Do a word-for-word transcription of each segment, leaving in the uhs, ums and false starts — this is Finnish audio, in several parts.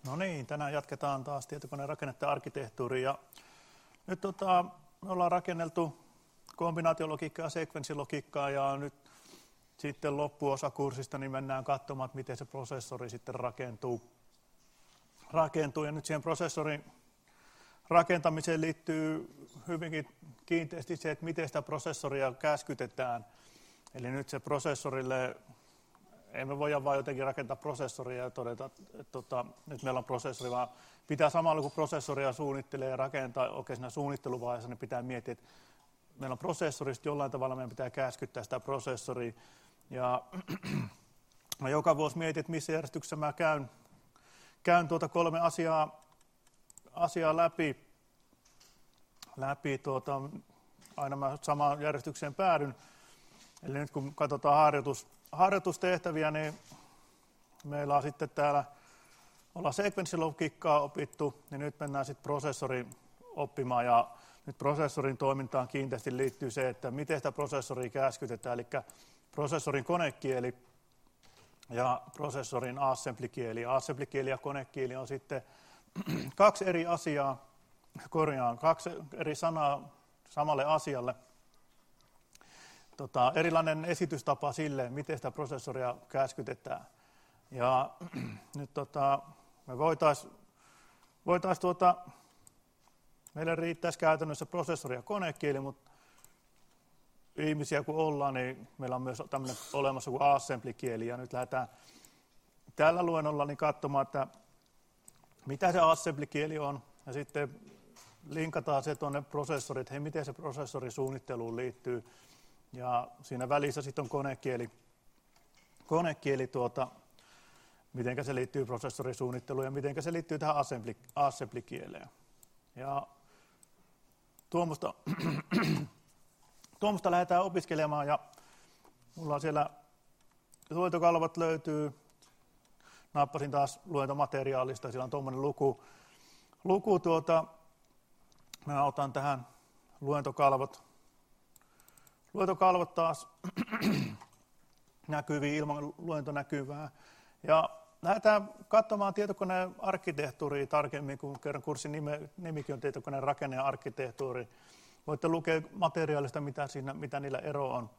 No niin, tänään jatketaan taas tietokoneen rakennetta ja arkkitehtuuria. Ja nyt tota, me ollaan rakenneltu kombinaatiologiikkaa ja sekvenssilogiikkaa ja nyt sitten loppuosa kurssista niin mennään katsomaan, miten se prosessori sitten rakentuu. rakentuu. Ja nyt siihen prosessorin rakentamiseen liittyy hyvinkin kiinteästi se, että miten sitä prosessoria käskytetään. Eli nyt se prosessorille, ei me voida vain jotenkin rakentaa prosessoria ja todeta, että, että, että nyt meillä on prosessori, vaan pitää samalla kun prosessoria suunnittelee ja rakentaa oikein siinä suunnitteluvaiheessa, niin pitää miettiä, että meillä on prosessori, jollain tavalla meidän pitää käskyttää sitä prosessoria. Ja mä joka vuosi mietin, että missä järjestyksessä mä käyn, käyn tuota kolme asiaa, asiaa läpi. läpi tuota, aina mä samaan järjestykseen päädyn. Eli nyt kun katsotaan harjoitus, harjoitustehtäviä, niin meillä on sitten täällä, ollaan sekvenssilogiikkaa opittu, niin nyt mennään sitten prosessorin oppimaan. Ja nyt prosessorin toimintaan kiinteästi liittyy se, että miten sitä prosessoria käskytetään, eli prosessorin konekieli ja prosessorin assembly-kieli. Assembly-kieli ja konekieli on sitten kaksi eri asiaa, korjaan, kaksi eri sanaa samalle asialle. Tota, erilainen esitystapa sille, miten sitä prosessoria käskytetään. Ja nyt tota, me voitaisiin, voitais tuota, meille riittäisi käytännössä prosessori ja konekieli, mutta ihmisiä kun ollaan, niin meillä on myös tämmöinen olemassa kuin assembly-kieli. Ja nyt lähdetään tällä luennolla niin katsomaan, että mitä se assembly-kieli on. Ja sitten linkataan se tuonne prosessoriin, että hei, miten se prosessori suunnitteluun liittyy. Ja siinä välissä sitten on konekieli, konekieli tuota, miten se liittyy prosessorisuunnitteluun ja miten se liittyy tähän assembly, assembly-kieleen. Ja tuommoista, tuommoista lähdetään opiskelemaan ja mulla on siellä luentokalvot löytyy. Nappasin taas luentomateriaalista, siellä on tuommoinen luku. luku tuota, mä otan tähän luentokalvot. Luentokalvot taas näkyviin ilman luentonäkyvää. Ja lähdetään katsomaan tietokoneen arkkitehtuuria tarkemmin, kun kerran kurssin nime, nimikin on tietokoneen rakenne ja arkkitehtuuri. Voitte lukea materiaalista, mitä, siinä, mitä niillä ero on.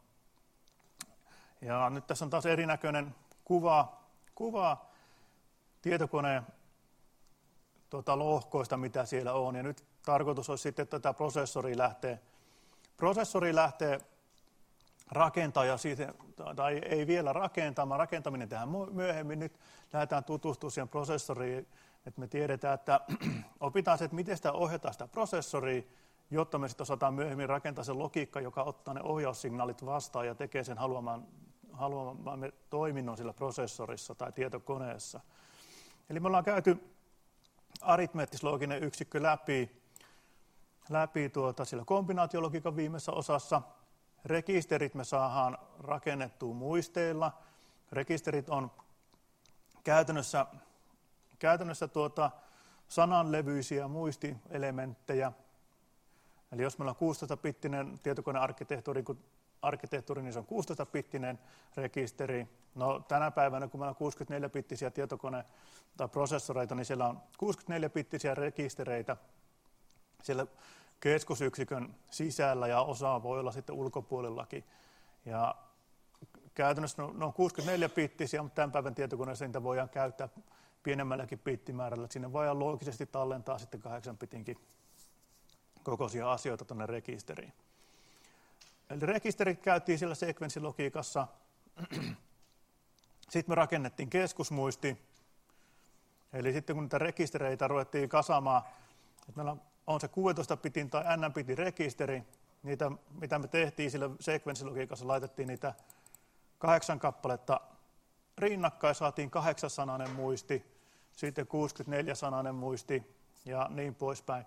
Ja nyt tässä on taas erinäköinen kuva, kuva tietokoneen tuota, lohkoista, mitä siellä on. Ja nyt tarkoitus olisi sitten, että tätä prosessoria lähtee, prosessori lähtee rakentaa, ja siitä, tai ei vielä rakentamaan, rakentaminen tehdään myöhemmin. Nyt lähdetään tutustumaan siihen prosessoriin, että me tiedetään, että opitaan se, että miten sitä ohjataan sitä prosessoria, jotta me sitten osataan myöhemmin rakentaa se logiikka, joka ottaa ne ohjaussignaalit vastaan ja tekee sen haluamaan, haluamaan toiminnon sillä prosessorissa tai tietokoneessa. Eli me ollaan käyty aritmeettis-looginen yksikkö läpi, läpi tuota, sillä kombinaatiologiikan viimeisessä osassa. Rekisterit me saadaan rakennettua muisteilla. Rekisterit on käytännössä, käytännössä tuota sananlevyisiä muistielementtejä. Eli jos meillä on kuusitoista-bittinen tietokonearkkitehtuuri, arkkitehtuuri, niin se on kuusitoista-bittinen rekisteri. No, tänä päivänä, kun meillä on kuusikymmentäneljä-bittisiä tietokone- tai prosessoreita, niin siellä on kuusikymmentäneljä-bittisiä rekistereitä siellä keskusyksikön sisällä ja osa voi olla sitten ulkopuolellakin. Ja käytännössä ne on kuusikymmentäneljä-bittisiä, mutta tämän päivän tietokoneessa niitä voidaan käyttää pienemmälläkin bittimäärällä. Sinne voidaan loogisesti tallentaa sitten kahdeksan bitinkin kokoisia asioita tuonne rekisteriin. Eli rekisterit käytiin siellä sekvenssilogiikassa. Sitten me rakennettiin keskusmuisti. Eli sitten kun niitä rekistereitä ruvettiin kasaamaan, että meillä on se kuusitoista bitin tai n-bitin rekisteri, niitä, mitä me tehtiin sillä sekvenssilogiikassa, laitettiin niitä kahdeksan kappaletta rinnakkain, saatiin kahdeksasanainen muisti, sitten kuusikymmentäneljä-sanainen muisti ja niin poispäin.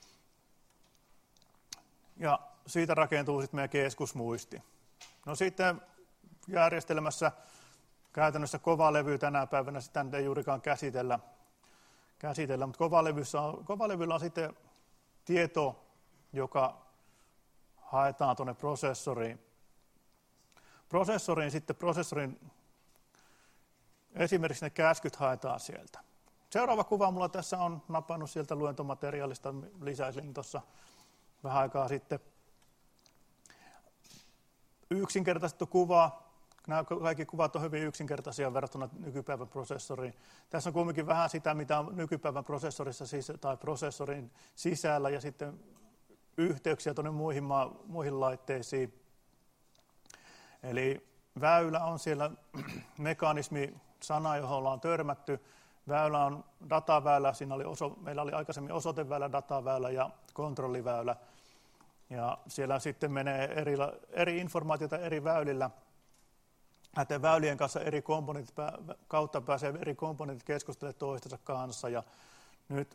Ja siitä rakentuu sitten meidän keskusmuisti. No sitten järjestelmässä käytännössä kovalevy tänä päivänä, sitä ei juurikaan käsitellä, käsitellä mutta kovalevyssä on, kovalevyllä on sitten tieto, joka haetaan tuonne prosessoriin. Prosessoriin sitten prosessorin, esimerkiksi ne käskyt haetaan sieltä. seuraava kuva mulla tässä on napannut sieltä luentomateriaalista, lisäisin tuossa vähän aikaa sitten. Yksinkertaistettu kuva. Nämä kaikki kuvat on hyvin yksinkertaisia verrattuna nykypäivän prosessoriin. Tässä on kuitenkin vähän sitä, mitä on nykypäivän prosessorissa tai prosessorin sisällä ja sitten yhteyksiä tuonne muihin, muihin laitteisiin. Eli väylä on siellä mekanismi-sana, johon ollaan törmätty. Väylä on dataväylä, siinä oli oso, meillä oli aikaisemmin osoiteväylä, dataväylä ja kontrolliväylä. Ja siellä sitten menee eri, eri informaatiota eri väylillä. Näiden väylien kanssa eri komponentit kautta pääsee eri komponentit keskustelemaan toistensa kanssa. Ja nyt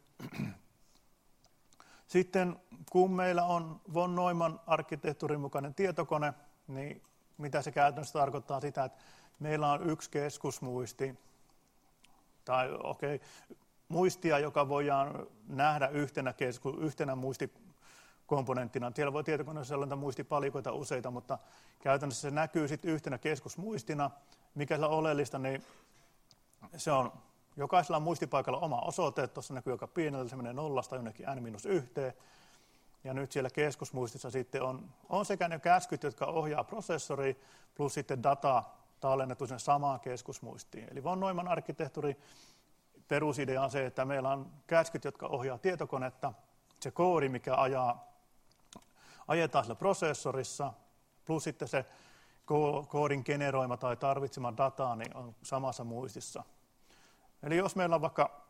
sitten kun meillä on von Neumann arkkitehtuurin mukainen tietokone, niin mitä se käytännössä tarkoittaa sitä, että meillä on yksi keskusmuisti, tai okei, okay, muistia, joka voidaan nähdä yhtenä, kesku, yhtenä muistikomponenttina. Siellä voi tietokoneessa olla muistipalikoita useita, mutta käytännössä se näkyy sitten yhtenä keskusmuistina. Mikä on oleellista, niin se on jokaisella muistipaikalla oma osoite. Tuossa näkyy aika pienellä, se menee nollasta jonnekin n miinus yhteen. Ja nyt siellä keskusmuistissa sitten on, on sekä ne käskyt, jotka ohjaa prosessoriin, plus sitten data tallennettu sen samaan keskusmuistiin. Eli von Neumann arkkitehtuuri perusidea on se, että meillä on käskyt, jotka ohjaa tietokonetta, se koodi, mikä ajaa, ajetaan sillä prosessorissa, plus sitten se koodin generoima tai tarvitsema data niin on samassa muistissa. Eli jos meillä on vaikka,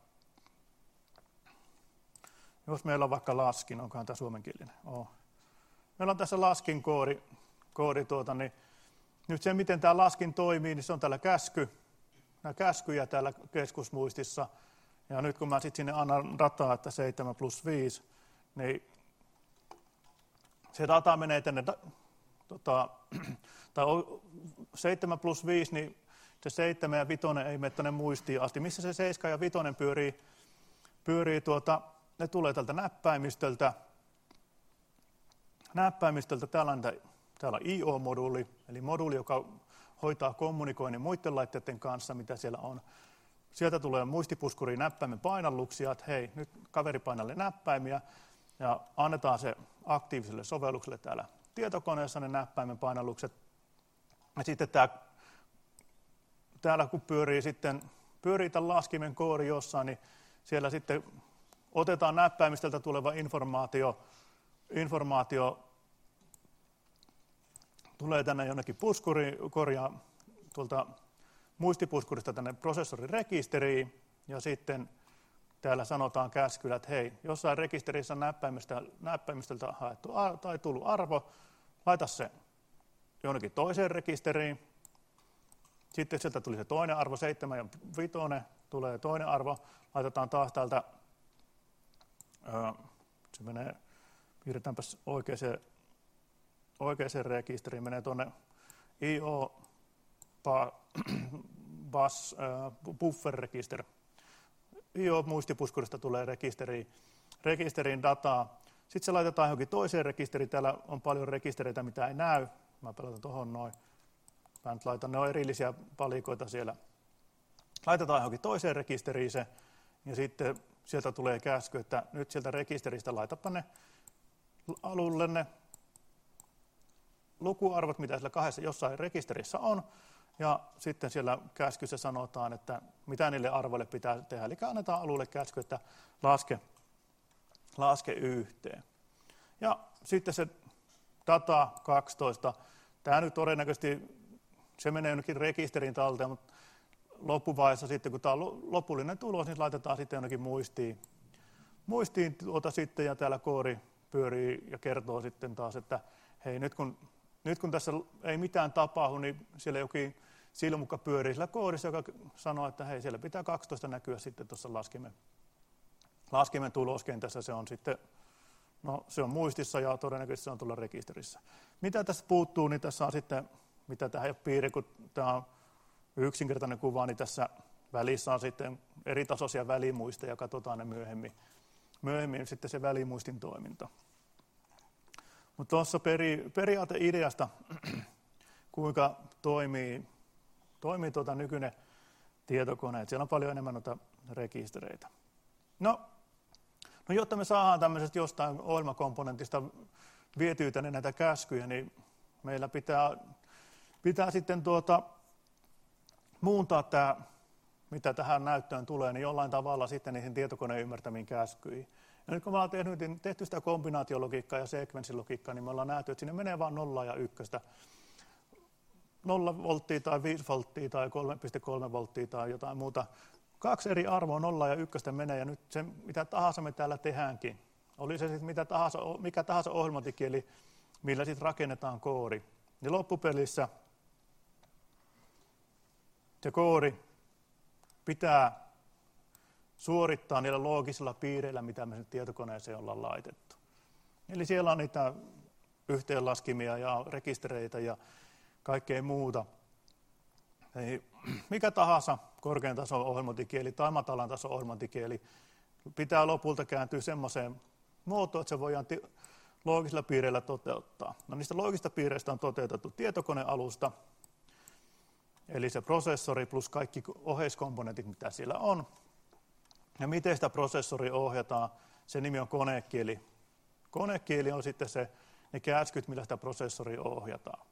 jos meillä on vaikka laskin, onkohan tämä suomenkielinen? Oh. Meillä on tässä laskin koodi, koodi tuota, niin nyt se, miten tämä laskin toimii, niin se on täällä käsky, nämä käskyjä täällä keskusmuistissa. Ja nyt kun mä sitten sinne annan dataa, että seitsemän plus viisi, niin se data menee tänne, tota, tai seitsemän plus viisi, niin se seitsemän ja vitonen ei mene tänne muistiin asti. Missä se seitsemän ja vitonen pyörii, pyörii tuota, ne tulee tältä näppäimistöltä. Näppäimistöltä täällä on, täällä on I O-moduuli, eli moduuli, joka hoitaa kommunikoinnin muiden laitteiden kanssa, mitä siellä on. Sieltä tulee muistipuskuriin näppäimen painalluksia, että hei, nyt kaveri painalle näppäimiä, ja annetaan se aktiiviselle sovellukselle täällä tietokoneessa ne näppäimen painallukset. Ja sitten tämä, täällä kun pyörii sitten, pyörii tämän laskimen koodi jossain, niin siellä sitten otetaan näppäimistöltä tuleva informaatio, informaatio tulee tänne jonnekin puskuriin, korjaa tuolta muistipuskurista tänne prosessorin rekisteriin, ja sitten täällä sanotaan käskyllä, että hei, jossain rekisterissä on näppäimistöltä haettu tai tullut arvo, laita se jonnekin toiseen rekisteriin, sitten sieltä tuli se toinen arvo, seitsemän ja vitonen, tulee toinen arvo, laitetaan taas täältä, se menee, piirretäänpäs oikeaan, oikeaan rekisteriin, menee tuonne I O bus buffer register. I O-muistipuskurista tulee rekisteriin, rekisteriin dataa. Sitten se laitetaan johonkin toiseen rekisteriin. Täällä on paljon rekistereitä, mitä ei näy. Mä pelataan tuohon noin. Mä nyt laitan, ne on erillisiä palikoita siellä. Laitetaan johonkin toiseen rekisteriin se, ja sitten sieltä tulee käsky, että nyt sieltä rekisteristä laitapa ne alulle ne lukuarvot, mitä siellä kahdessa jossain rekisterissä on, ja sitten siellä käskyssä sanotaan, että mitä niille arvoille pitää tehdä. Eli annetaan alulle käsky, että laske, laske yhteen. Ja sitten se data kaksitoista, tämä nyt todennäköisesti, se menee jonnekin rekisterin talteen, mutta loppuvaiheessa sitten, kun tämä on lopullinen tulos, niin laitetaan sitten jonnekin muistiin. Muistiin tuota sitten, ja täällä koodi pyörii ja kertoo sitten taas, että hei, nyt kun, nyt kun tässä ei mitään tapahdu, niin siellä jokin silmukka pyörii sillä koodissa, joka sanoo, että hei, siellä pitää kaksitoista näkyä sitten tuossa laskimen, laskimen tuloskentässä. Se on sitten, no se on muistissa ja todennäköisesti se on tuolla rekisterissä. Mitä tässä puuttuu, niin tässä on sitten, mitä tähän ei ole piirre, kun tämä on yksinkertainen kuva, niin tässä välissä on sitten eri tasoisia välimuisteja, ja katsotaan ne myöhemmin, myöhemmin sitten se välimuistin toiminta. Mutta tuossa peri, periaateideasta, kuinka toimii, toimii tuota nykyinen tietokone. Et siellä on paljon enemmän noita rekistereitä. No, no jotta me saadaan tämmöisestä jostain ohjelmakomponentista vietyä tänne näitä käskyjä, niin meillä pitää, pitää sitten tuota, muuntaa tämä, mitä tähän näyttöön tulee, niin jollain tavalla sitten niihin tietokoneen ymmärtämiin käskyihin. Ja nyt kun me ollaan tehty, tehty sitä kombinaatiologiikkaa ja sekvenssilogiikkaa, niin me ollaan nähty, että sinne menee vain nolla ja ykköstä. nolla volttia tai viisi volttia tai kolme pilkku kolme volttia tai jotain muuta. Kaksi eri arvoa, nolla ja ykköstä menee, ja nyt se, mitä tahansa me täällä tehdäänkin, oli se sitten mitä tahansa, mikä tahansa ohjelmointikieli, millä sitten rakennetaan koodi. Niin loppupelissä se koodi pitää suorittaa niillä loogisilla piireillä, mitä me tietokoneeseen ollaan laitettu. Eli siellä on niitä yhteenlaskimia ja rekistereitä ja kaikkea muuta. Eli mikä tahansa korkean tason ohjelmointikieli tai matalan tason ohjelmointikieli pitää lopulta kääntyä semmoiseen muotoon, että se voidaan loogisilla piireillä toteuttaa. No niistä loogisista piireistä on toteutettu tietokonealusta, eli se prosessori plus kaikki oheiskomponentit, mitä siellä on. Ja miten sitä prosessoria ohjataan, se nimi on konekieli. Konekieli on sitten se, ne käskyt, millä sitä prosessoria ohjataan.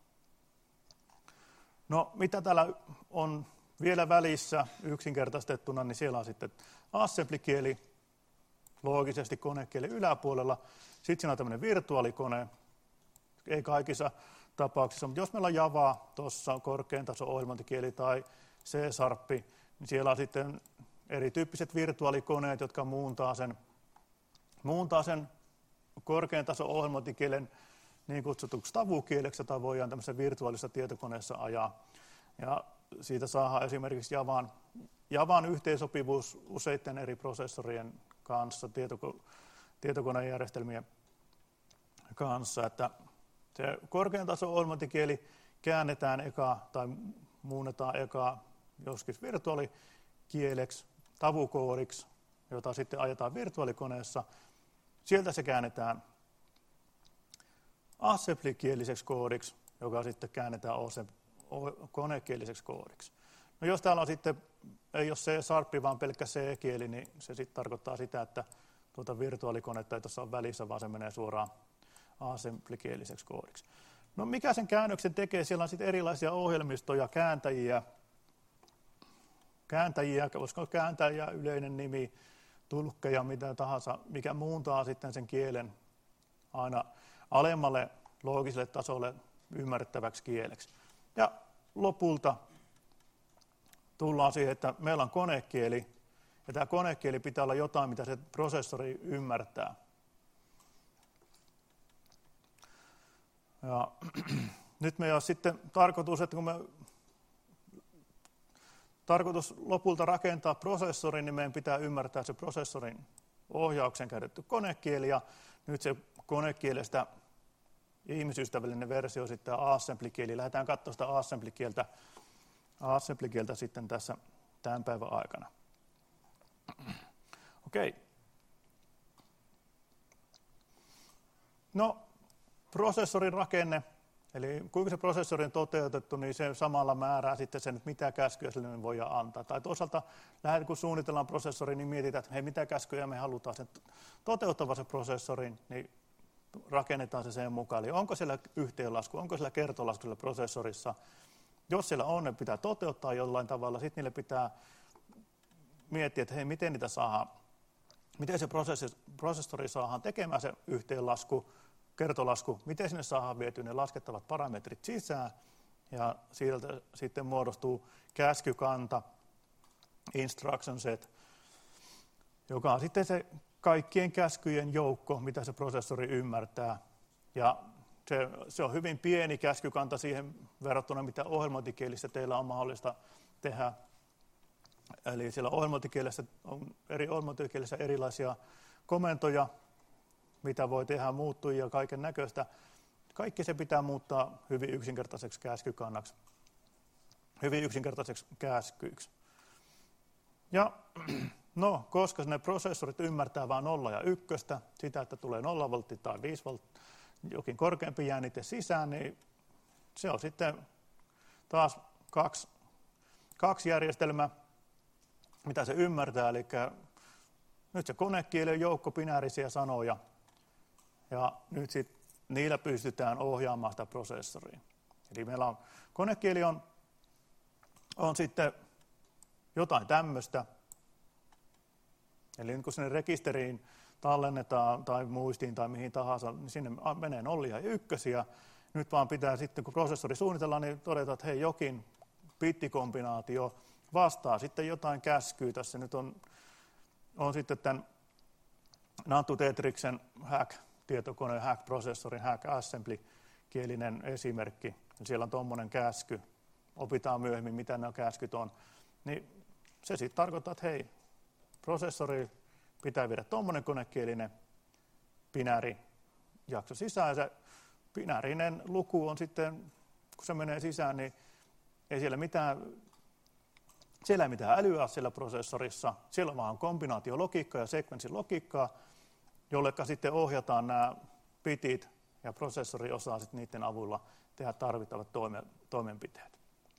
No mitä täällä on vielä välissä yksinkertaistettuna, niin siellä on sitten assembly-kieli, loogisesti konekieli yläpuolella. Sitten siinä on tämmöinen virtuaalikone, ei kaikissa tapauksissa, mutta jos meillä on Java tuossa korkean tason ohjelmointikieli tai C-Sharp, niin siellä on sitten erityyppiset virtuaalikoneet, jotka muuntaa sen, muuntaa sen korkean tason ohjelmointikielen niin kutsutuksi tavukieleksi, jota voidaan tämmöisessä virtuaalisessa tietokoneessa ajaa. Ja siitä saadaan esimerkiksi Javan, Javan yhteensopivuus useiden eri prosessorien kanssa, tietoko, tietokonejärjestelmien kanssa, että se korkean tason ohjelmointikieli käännetään eka tai muunnetaan eka joskin virtuaalikieleksi, tavukoodiksi, jota sitten ajetaan virtuaalikoneessa. Sieltä se käännetään assembly-kieliseksi koodiksi, joka sitten käännetään konekieliseksi koodiksi. No jos täällä on sitten, ei ole C-Sharp, vaan pelkkä C-kieli, niin se sitten tarkoittaa sitä, että tuota virtuaalikonetta ei tuossa ole välissä, vaan se menee suoraan assembly-kieliseksi koodiksi. No mikä sen käännöksen tekee? Siellä on sitten erilaisia ohjelmistoja, kääntäjiä, kääntäjiä, koska kääntäjä, yleinen nimi, tulkkeja, mitä tahansa, mikä muuntaa sitten sen kielen aina alemmalle loogiselle tasolle ymmärrettäväksi kieleksi. Ja lopulta tullaan siihen, että meillä on konekieli, ja tämä konekieli pitää olla jotain, mitä se prosessori ymmärtää. Ja nyt meillä on sitten tarkoitus, että kun me tarkoitus lopulta rakentaa prosessori, niin meidän pitää ymmärtää se prosessorin ohjauksen käytetty konekieli, ja nyt se konekielestä ihmisystävällinen versio sitten assembly-kieli. Lähdetään katsomaan sitä assembly-kieltä, assembly-kieltä sitten tässä tämän päivän aikana. Okei. No, prosessorin rakenne, eli kuinka se prosessori on toteutettu, niin se samalla määrää sitten sen, että mitä käskyjä sille voidaan antaa. Tai toisaalta, lähdet, kun suunnitellaan prosessori, niin mietitään, että hei, mitä käskyjä me halutaan sen toteuttava se prosessorin, niin rakennetaan se sen mukaan. Eli onko siellä yhteenlasku, onko siellä kertolasku siellä prosessorissa. Jos siellä on, ne pitää toteuttaa jollain tavalla. Sitten niille pitää miettiä, että hei, miten niitä saadaan, miten se prosessori saadaan tekemään se yhteenlasku, kertolasku, miten sinne saadaan vietyä ne laskettavat parametrit sisään. Ja sieltä sitten muodostuu käskykanta, instruction set, joka on sitten se kaikkien käskyjen joukko, mitä se prosessori ymmärtää. Ja se, se on hyvin pieni käskykanta siihen verrattuna, mitä ohjelmointikielissä teillä on mahdollista tehdä. Eli siellä ohjelmointikielessä on eri ohjelmointikielissä erilaisia komentoja, mitä voi tehdä, muuttujia ja kaiken näköistä. Kaikki se pitää muuttaa hyvin yksinkertaiseksi käskykannaksi, hyvin yksinkertaiseksi käskyiksi. Ja no, koska ne prosessorit ymmärtää vain nolla ja ykköstä, sitä, että tulee nolla voltti tai viisi voltti, jokin korkeampi jännite sisään, niin se on sitten taas kaksi, kaksi järjestelmää, mitä se ymmärtää. Eli nyt se konekieli on joukko binäärisiä sanoja, ja nyt sitten niillä pystytään ohjaamaan sitä prosessoria. Eli meillä on, konekieli on, on sitten jotain tämmöistä, eli kun sinne rekisteriin tallennetaan tai muistiin tai mihin tahansa, niin sinne menee nollia ja ykkösiä. Nyt vaan pitää sitten, kun prosessori suunnitellaan, niin todeta, että hei, jokin bittikombinaatio vastaa sitten jotain käskyä. Tässä nyt on, on sitten tämän Nantu Tetriksen hack-tietokoneen, hack-prosessorin, hack-assembly-kielinen esimerkki. Siellä on tuommoinen käsky, opitaan myöhemmin, mitä nämä käskyt on. Niin se sitten tarkoittaa, että hei, prosessori pitää viedä tuommoinen konekielinen binäärijakso sisään. Se binäärinen luku on sitten, kun se menee sisään, niin ei siellä mitään, siellä ei mitään älyä siellä prosessorissa. Siellä on vaan kombinaatiologiikkaa ja sekvenssilogiikkaa, jolleka sitten ohjataan nämä bitit ja prosessori osaa sitten niiden avulla tehdä tarvittavat toime, toimenpiteet.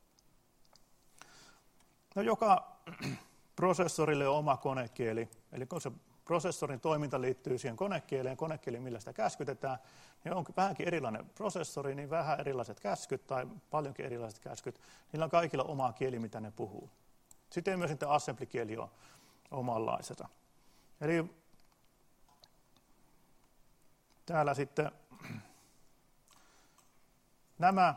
No, joka prosessorille on oma konekieli, eli kun se prosessorin toiminta liittyy siihen konekieleen, konekieli, millä sitä käskytetään, niin on vähänkin erilainen prosessori, niin vähän erilaiset käskyt tai paljonkin erilaiset käskyt. Niillä on kaikilla oma kieli, mitä ne puhuu. Sitten myös sitten assembly-kieli on omanlaisensa. Eli täällä sitten nämä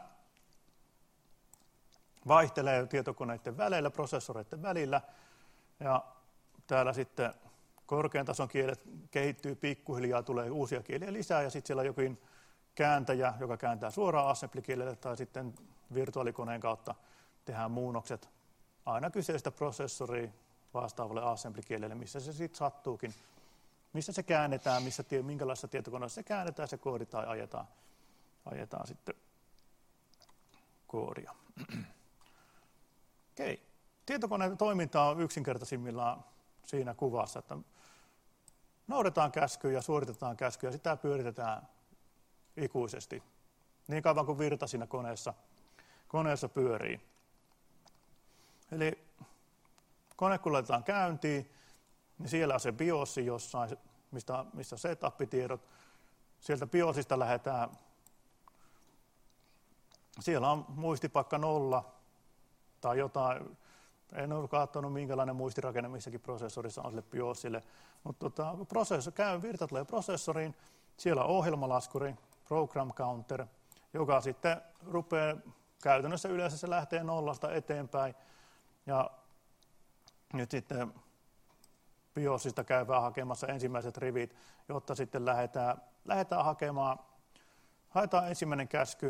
vaihtelee tietokoneiden välillä, prosessoreiden välillä, ja täällä sitten korkean tason kielet kehittyy pikkuhiljaa, tulee uusia kieliä lisää, ja sitten siellä on jokin kääntäjä, joka kääntää suoraan assembly-kielelle, tai sitten virtuaalikoneen kautta tehdään muunnokset aina kyseistä prosessoria vastaavalle assembly-kielelle, missä se sitten sattuukin, missä se käännetään, missä, minkälaisessa tietokoneessa se käännetään, se koodi tai ajetaan, ajetaan sitten koodia. Okei. Tietokoneen toiminta on yksinkertaisimmillaan siinä kuvassa, että noudetaan käskyjä, suoritetaan käskyjä, sitä pyöritetään ikuisesti, niin kauan kuin virta siinä koneessa, koneessa pyörii. Eli kone kun laitetaan käyntiin, niin siellä on se BIOS jossain, mistä, mistä setup-tiedot. Sieltä BIOSista lähdetään, siellä on muistipakka nolla tai jotain. En ole katsonut, minkälainen muistirakenne missäkin prosessorissa on sille BIOSille, mutta tota, prosessori käy, virta tulee prosessoriin, siellä on ohjelmalaskuri, program counter, joka sitten rupeaa, käytännössä yleensä se lähtee nollasta eteenpäin, ja nyt sitten BIOSista käydään hakemassa ensimmäiset rivit, jotta sitten lähdetään, lähdetään hakemaan, haetaan ensimmäinen käsky,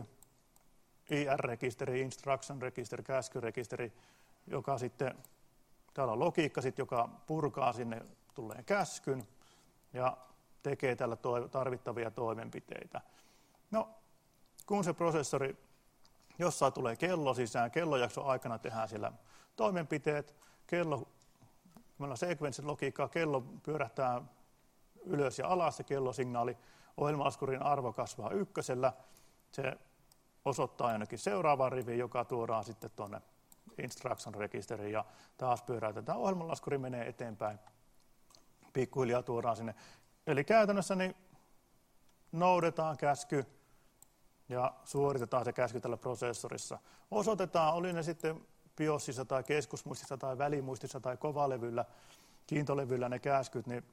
I R-rekisteri, instruction rekisteri, käskyrekisteri, joka sitten, täällä on logiikka, sit, joka purkaa sinne tulleen käskyn ja tekee tällä tarvittavia toimenpiteitä. No, kun se prosessori, jossain tulee kello sisään, kellojakson aikana tehdään siellä toimenpiteet, kello, meillä on sekvenssilogiikkaa, kello pyörähtää ylös ja alas, se kellosignaali, ohjelmalaskurin arvo kasvaa ykkösellä, se osoittaa ainakin seuraavaan riviin, joka tuodaan sitten tuonne instruction-rekisteriin ja taas pyöräytetään. Ohjelmanlaskuri menee eteenpäin. Pikkuhiljaa tuodaan sinne. Eli käytännössä niin noudetaan käsky ja suoritetaan se käsky tällä prosessorissa. Osoitetaan, oli ne sitten BIOSissa tai keskusmuistissa tai välimuistissa tai kovalevyllä, kiintolevyllä ne käskyt, niin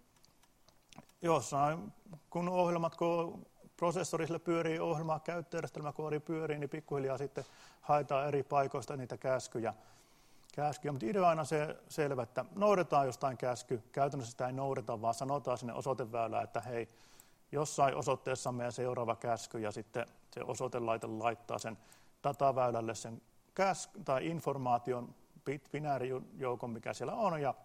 jossain, kun ohjelmat, kun prosessorilla pyörii ohjelma, käyttöjärjestelmäkoodi pyörii, niin pikkuhiljaa sitten haetaan eri paikoista niitä käskyjä. käskyjä. Mutta idea on aina se selvä, että noudetaan jostain käsky, käytännössä sitä ei noudeta, vaan sanotaan sinne osoiteväylään, että hei, jossain osoitteessa on meidän seuraava käsky, ja sitten se osoitelaite laittaa sen dataväylälle sen käsky, tai informaation binäärijoukon, mikä siellä on, ja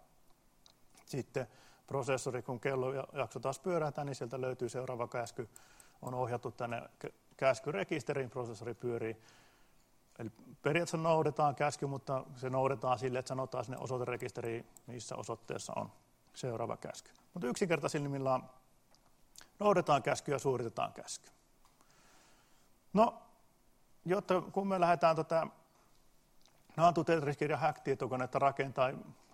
sitten prosessori, kun kellojakso taas pyörähtää, niin sieltä löytyy seuraava käsky, on ohjattu tänne käskyrekisteriin, prosessori pyörii. Eli periaatteessa noudetaan käsky, mutta se noudetaan sille, että sanotaan sinne osoiterekisteriin, missä osoitteessa on seuraava käsky. Mutta yksinkertaisimmillaan noudetaan käsky ja suoritetaan käsky. No, jotta kun me lähdetään tätä Nantu Tetris-kirjan hack-tietokonetta rakentaa,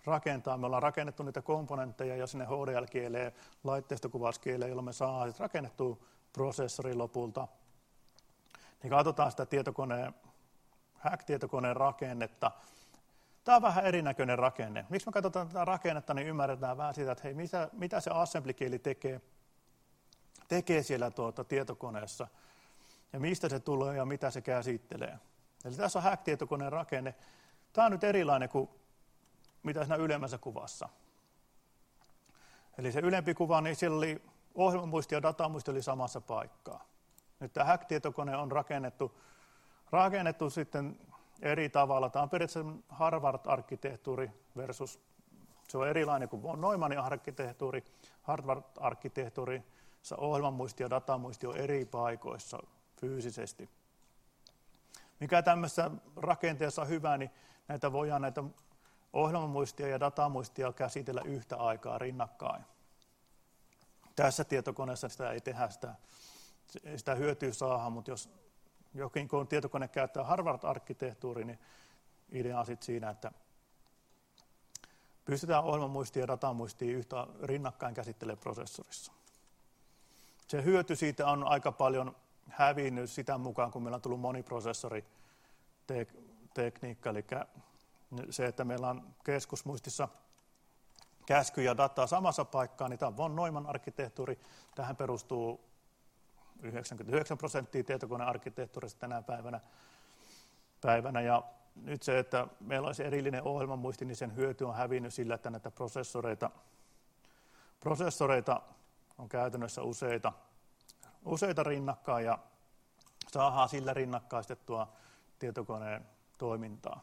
rakentaa. Me ollaan rakennettu niitä komponentteja ja sinne H D L-kieleen, laitteistokuvaskieleen, jolla me saadaan rakennettua prosessori lopulta. Niin katsotaan sitä tietokoneen, hack-tietokoneen rakennetta. Tämä on vähän erinäköinen rakenne. Miksi me katsotaan tätä rakennetta, niin ymmärretään vähän sitä, että hei, mitä, mitä se assembly-kieli tekee, tekee siellä tuota tietokoneessa ja mistä se tulee ja mitä se käsittelee. Eli tässä on hack-tietokoneen rakenne. Tämä on nyt erilainen kuin mitä siinä ylemmässä kuvassa. Eli se ylempi kuva, niin siellä oli ohjelmamuisti ja datamuisti oli samassa paikkaa. Nyt tämä hack-tietokone on rakennettu, rakennettu sitten eri tavalla. Tämä on periaatteessa Harvard-arkkitehtuuri versus, se on erilainen kuin von Neumannin arkkitehtuuri. Harvard-arkkitehtuurissa ohjelmamuisti ja datamuisti on eri paikoissa fyysisesti. Mikä tämmöisessä rakenteessa on hyvä, niin näitä voidaan näitä ohjelmamuistia ja datamuistia käsitellä yhtä aikaa rinnakkain. Tässä tietokoneessa sitä ei tehdä, sitä, sitä hyötyä saada, mutta jos jokin kun tietokone käyttää Harvard-arkkitehtuuri, niin idea on sitten siinä, että pystytään ohjelmamuistia ja datamuistia yhtä rinnakkain käsittelemään prosessorissa. Se hyöty siitä on aika paljon hävinnyt sitä mukaan, kun meillä on tullut moniprosessoritekniikka, eli se, että meillä on keskusmuistissa käsky ja dataa samassa paikkaan, niin tämä on von Neumann arkkitehtuuri. Tähän perustuu yhdeksänkymmentäyhdeksän prosenttia tietokonearkkitehtuurista tänä päivänä. päivänä. Ja nyt se, että meillä olisi erillinen ohjelmamuisti, niin sen hyöty on hävinnyt sillä, että näitä prosessoreita, prosessoreita on käytännössä useita, useita rinnakkain ja saadaan sillä rinnakkaistettua tietokoneen toimintaa.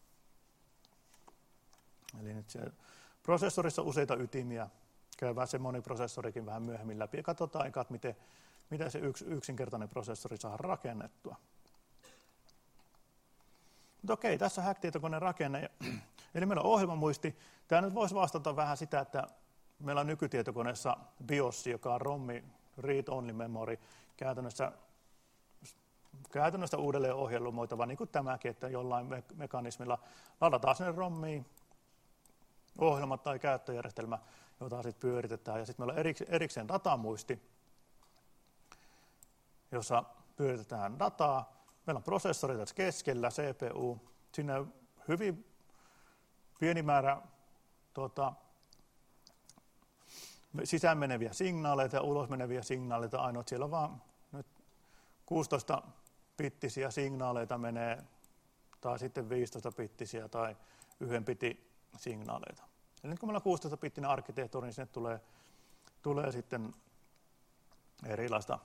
Eli nyt se prosessorissa on useita ytimiä. Käydään se moniprosessorikin vähän myöhemmin läpi ja katsotaan, että miten, miten se yks, yksinkertainen prosessori saadaan rakennettua. Mutta okei, tässä on hack-tietokoneen rakenne. Eli meillä on ohjelmamuisti. Tämä nyt voisi vastata vähän sitä, että meillä on nykytietokoneessa BIOS, joka on ROMi, read-only memory, käytännössä, käytännössä uudelleen ohjelmoitava, niin kuin tämäkin, että jollain me- mekanismilla ladataan sinne ROMiin ohjelma tai käyttöjärjestelmä, jota sitten pyöritetään. Ja sitten meillä on erikseen datamuisti, jossa pyöritetään dataa. Meillä on prosessori tässä keskellä, C P U. Siinä on hyvin pieni määrä tuota, sisään meneviä signaaleita ja ulos meneviä signaaleita. Ainoa, siellä on vain nyt kuusitoista bittisiä signaaleita menee, tai sitten viisitoista bittisiä tai yhden bitin signaaleita. Eli nyt kun meillä on kuusitoista bittinen arkkitehtuuri, niin sinne tulee, tulee sitten erilaista,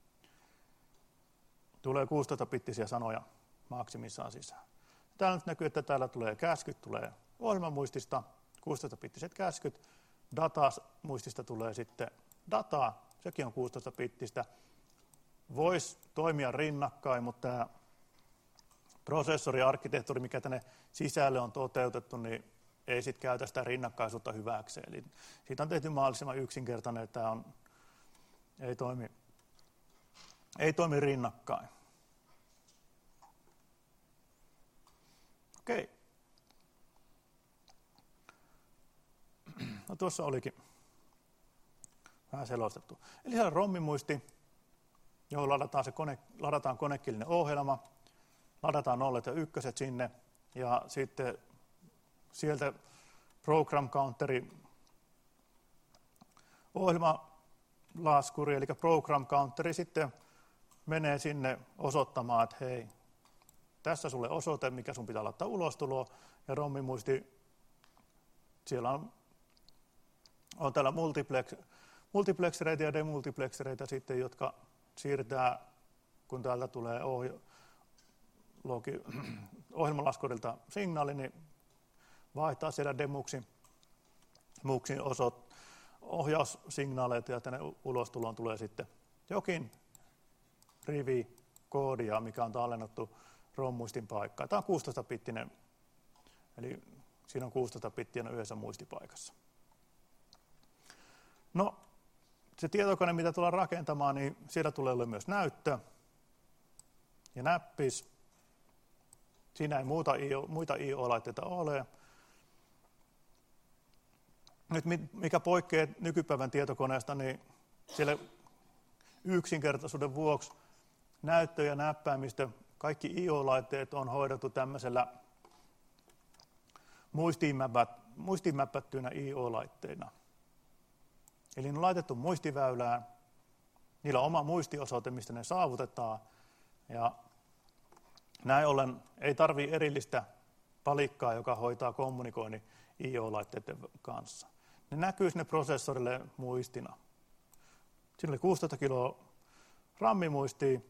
tulee kuusitoista bittisiä sanoja maksimissaan sisään. Täällä nyt näkyy, että täällä tulee käskyt, tulee ohjelmamuistista, kuusitoista bittiset käskyt, datamuistista tulee sitten dataa, sekin on kuusitoista bittistä. Voisi toimia rinnakkain, mutta tämä prosessoriarkkitehtuuri, mikä tänne sisälle on toteutettu, niin ei sitten käytä sitä rinnakkaisuutta hyväkseen. Eli siitä on tehty mahdollisimman yksinkertainen, että tämä on, ei, toimi, ei toimi rinnakkain. Okei. No tuossa olikin vähän selostettu. Eli siellä on rommimuisti, johon ladataan, se kone, ladataan konekielinen ohjelma, ladataan nollet ja ykköset sinne, ja sitten sieltä program counteri, ohjelmalaskuri, eli program counteri sitten menee sinne osoittamaan, että hei, tässä sulle osoite, mikä sun pitää laittaa ulostuloa, ja rommimuisti, siellä on, on täällä multiplex, multiplexereitä ja demultiplexereitä sitten, jotka siirtää, kun täältä tulee ohje, logi, ohjelmalaskurilta signaali, niin vaihtaa siellä demuksi muuksin osoit, ohjaussignaaleita ja tänne ulostuloon tulee sitten jokin rivi koodia, mikä on tallennettu ROM-muistin paikkaan. Tämä on kuusitoista bittinen, eli siinä on kuusitoista bittiä yhdessä muistipaikassa. No, se tietokone, mitä tullaan rakentamaan, niin siellä tulee olla myös näyttö ja näppis. Siinä ei muuta I O, muita I O-laitteita ole. nyt mikä poikkeaa nykypäivän tietokoneesta, niin siellä yksinkertaisuuden vuoksi näyttö ja näppäimistö, kaikki I O-laitteet on hoidettu tämmöisellä muistiinmäppättynä I O-laitteina. Eli ne on laitettu muistiväylään, niillä on oma muistiosoite, mistä ne saavutetaan, ja näin ollen ei tarvitse erillistä palikkaa, joka hoitaa kommunikoinnin I O-laitteiden kanssa. Ne näkyy sinne prosessorille muistina. Siinä oli kuusitoista kiloa rammimuistia,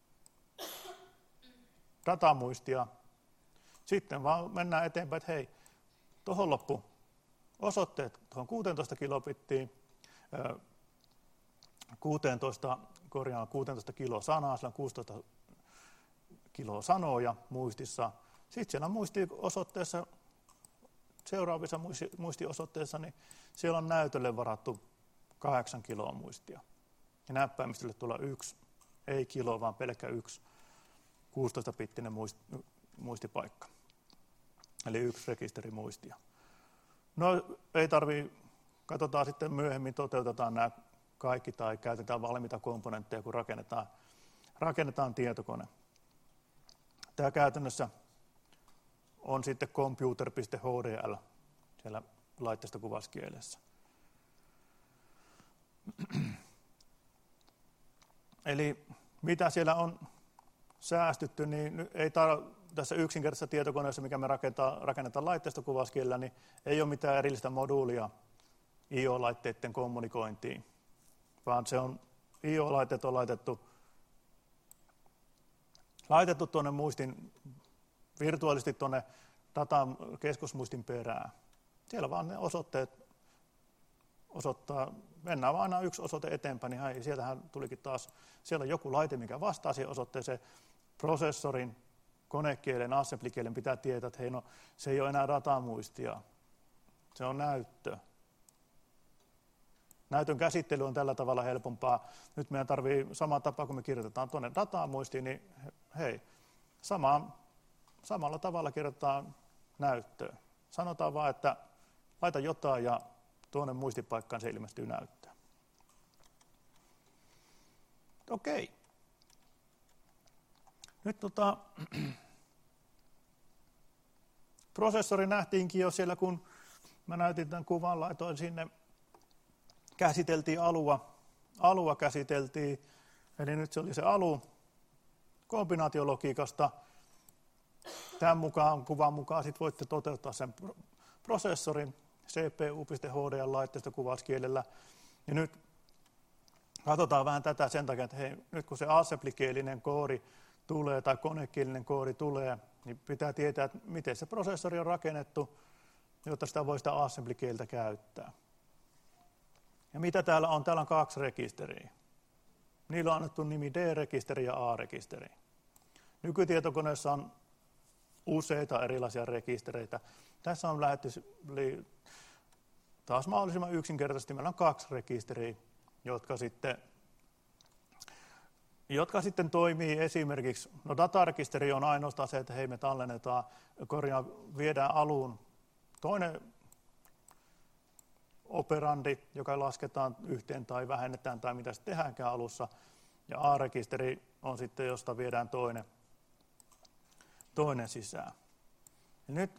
datamuistia. Sitten vaan mennään eteenpäin, että hei, tuohon loppu osoitteet tuohon kuusitoista kilobittiin, kuusitoista, korjaan, kuusitoista kiloa sanaa, sillä on kuusitoista kiloa sanoja muistissa. Sitten siellä muistiosoitteessa, seuraavissa muistiosoitteissa, niin siellä on näytölle varattu kahdeksan kiloa muistia. Ja näppäimistölle tulee yksi, ei kilo, vaan pelkkä yksi kuusitoista-bittinen muistipaikka. Eli yksi rekisteri muistia. No ei tarvitse, katsotaan sitten myöhemmin, toteutetaan nämä kaikki tai käytetään valmiita komponentteja, kun rakennetaan, rakennetaan tietokone. Tämä käytännössä on sitten computer piste h d l siellä laitteistokuvaskielessä. Eli mitä siellä on säästytty, niin ei tar- tässä yksinkertaisessa tietokoneessa, mikä me rakennetaan, rakennetaan laitteistokuvaskielellä, niin ei ole mitään erillistä moduulia I O-laitteiden kommunikointiin, vaan se on, I O-laitteet on laitettu, laitettu tuonne muistin, virtuaalisesti tuonne datan keskusmuistin perään. Siellä vaan ne osoitteet osoittaa, mennään vaan aina yksi osoite eteenpäin, niin hei, sieltähän tulikin taas, siellä on joku laite, mikä vastaa siihen osoitteeseen. Prosessorin, konekielen, assembly-kielen pitää tietää, että hei, no, se ei ole enää datamuistia, se on näyttö. Näytön käsittely on tällä tavalla helpompaa. Nyt meidän tarvii sama tapa, kun me kirjoitetaan tuonne datamuistiin, niin hei, sama, samalla tavalla kirjoitetaan näyttöön. Sanotaan vaan, että laita jotain ja tuonne muistipaikkaan se ilmestyy näyttöön. Okei. Nyt tota, prosessori nähtiinkin jo siellä, kun mä näytin tämän kuvan, laitoin sinne, käsiteltiin alua, alua käsiteltiin, eli nyt se oli se alu kombinaatiologiikasta. Tämän mukaan, kuvan mukaan sit voitte toteuttaa sen prosessorin C P U piste H D L-laitteistokuvaskielellä. Ja nyt katsotaan vähän tätä sen takia, että hei, nyt kun se assembly-kielinen koodi tulee tai konekielinen koodi tulee, niin pitää tietää, että miten se prosessori on rakennettu, jotta sitä voi sitä assembly-kieltä käyttää. Ja mitä täällä on? Täällä on kaksi rekisteriä. Niillä on annettu nimi D-rekisteri ja A-rekisteri. Nykytietokoneessa on useita erilaisia rekistereitä. Tässä on lähdetty taas mahdollisimman yksinkertaisesti. Meillä on kaksi rekisteriä, jotka sitten, jotka sitten toimii esimerkiksi, no datarekisteri on ainoastaan se, että hei, me tallennetaan, korjaan, viedään aluun toinen operandi, joka lasketaan yhteen tai vähennetään tai mitä se tehdäänkään alussa. Ja A-rekisteri on sitten, josta viedään toinen, toinen sisään. Ja nyt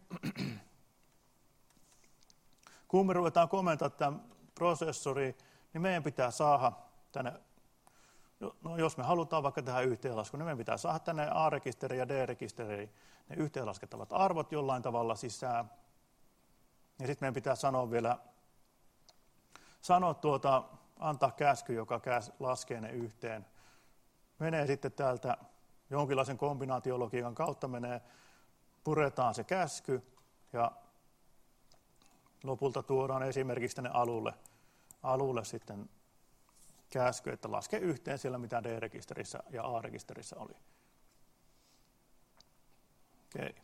kun me ruvetaan komentamaan tämän prosessoriin, niin meidän pitää saada tänne, no jos me halutaan vaikka tehdä yhteenlasku, niin meidän pitää saada tänne A-rekisteriin ja D-rekisteriin ne yhteenlaskettavat arvot jollain tavalla sisään. Ja sitten meidän pitää sanoa vielä, sanoa tuota, antaa käsky, joka käs, laskee ne yhteen. Menee sitten täältä jonkinlaisen kombinaatiologiikan kautta, menee, puretaan se käsky ja lopulta tuodaan esimerkiksi tänne alulle, alulle sitten käsky, että laske yhteen siellä, mitä D-rekisterissä ja A-rekisterissä oli. Okei.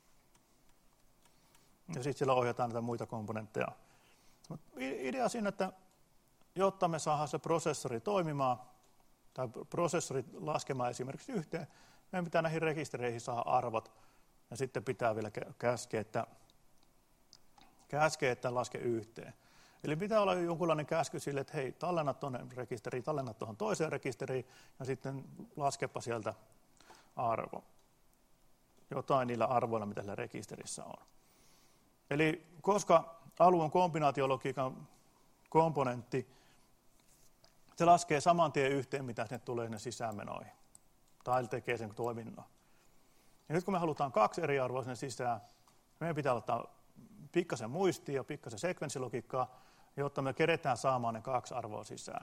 Ja sitten siellä ohjataan näitä muita komponentteja. Mut idea siinä, että jotta me saadaan se prosessori toimimaan, tai prosessori laskemaan esimerkiksi yhteen, meidän pitää näihin rekistereihin saada arvot, ja sitten pitää vielä käskeä, että, käskeä, että laske yhteen. Eli pitää olla jonkunlainen käsky sille, että hei, tallenna tuonne rekisteriin, tallenna tuohon toiseen rekisteriin ja sitten laskepa sieltä arvo. Jotain niillä arvoilla, mitä siellä rekisterissä on. Eli koska alue on kombinaatiologiikan komponentti, se laskee saman tien yhteen, mitä sinne tulee ne sisäänmenoihin. Tai tekee sen toiminnon. Ja nyt kun me halutaan kaksi eri arvoa sinne sisään, meidän pitää ottaa pikkasen muistia ja pikkasen sekvenssilogiikkaa, jotta me keretään saamaan ne kaksi arvoa sisään.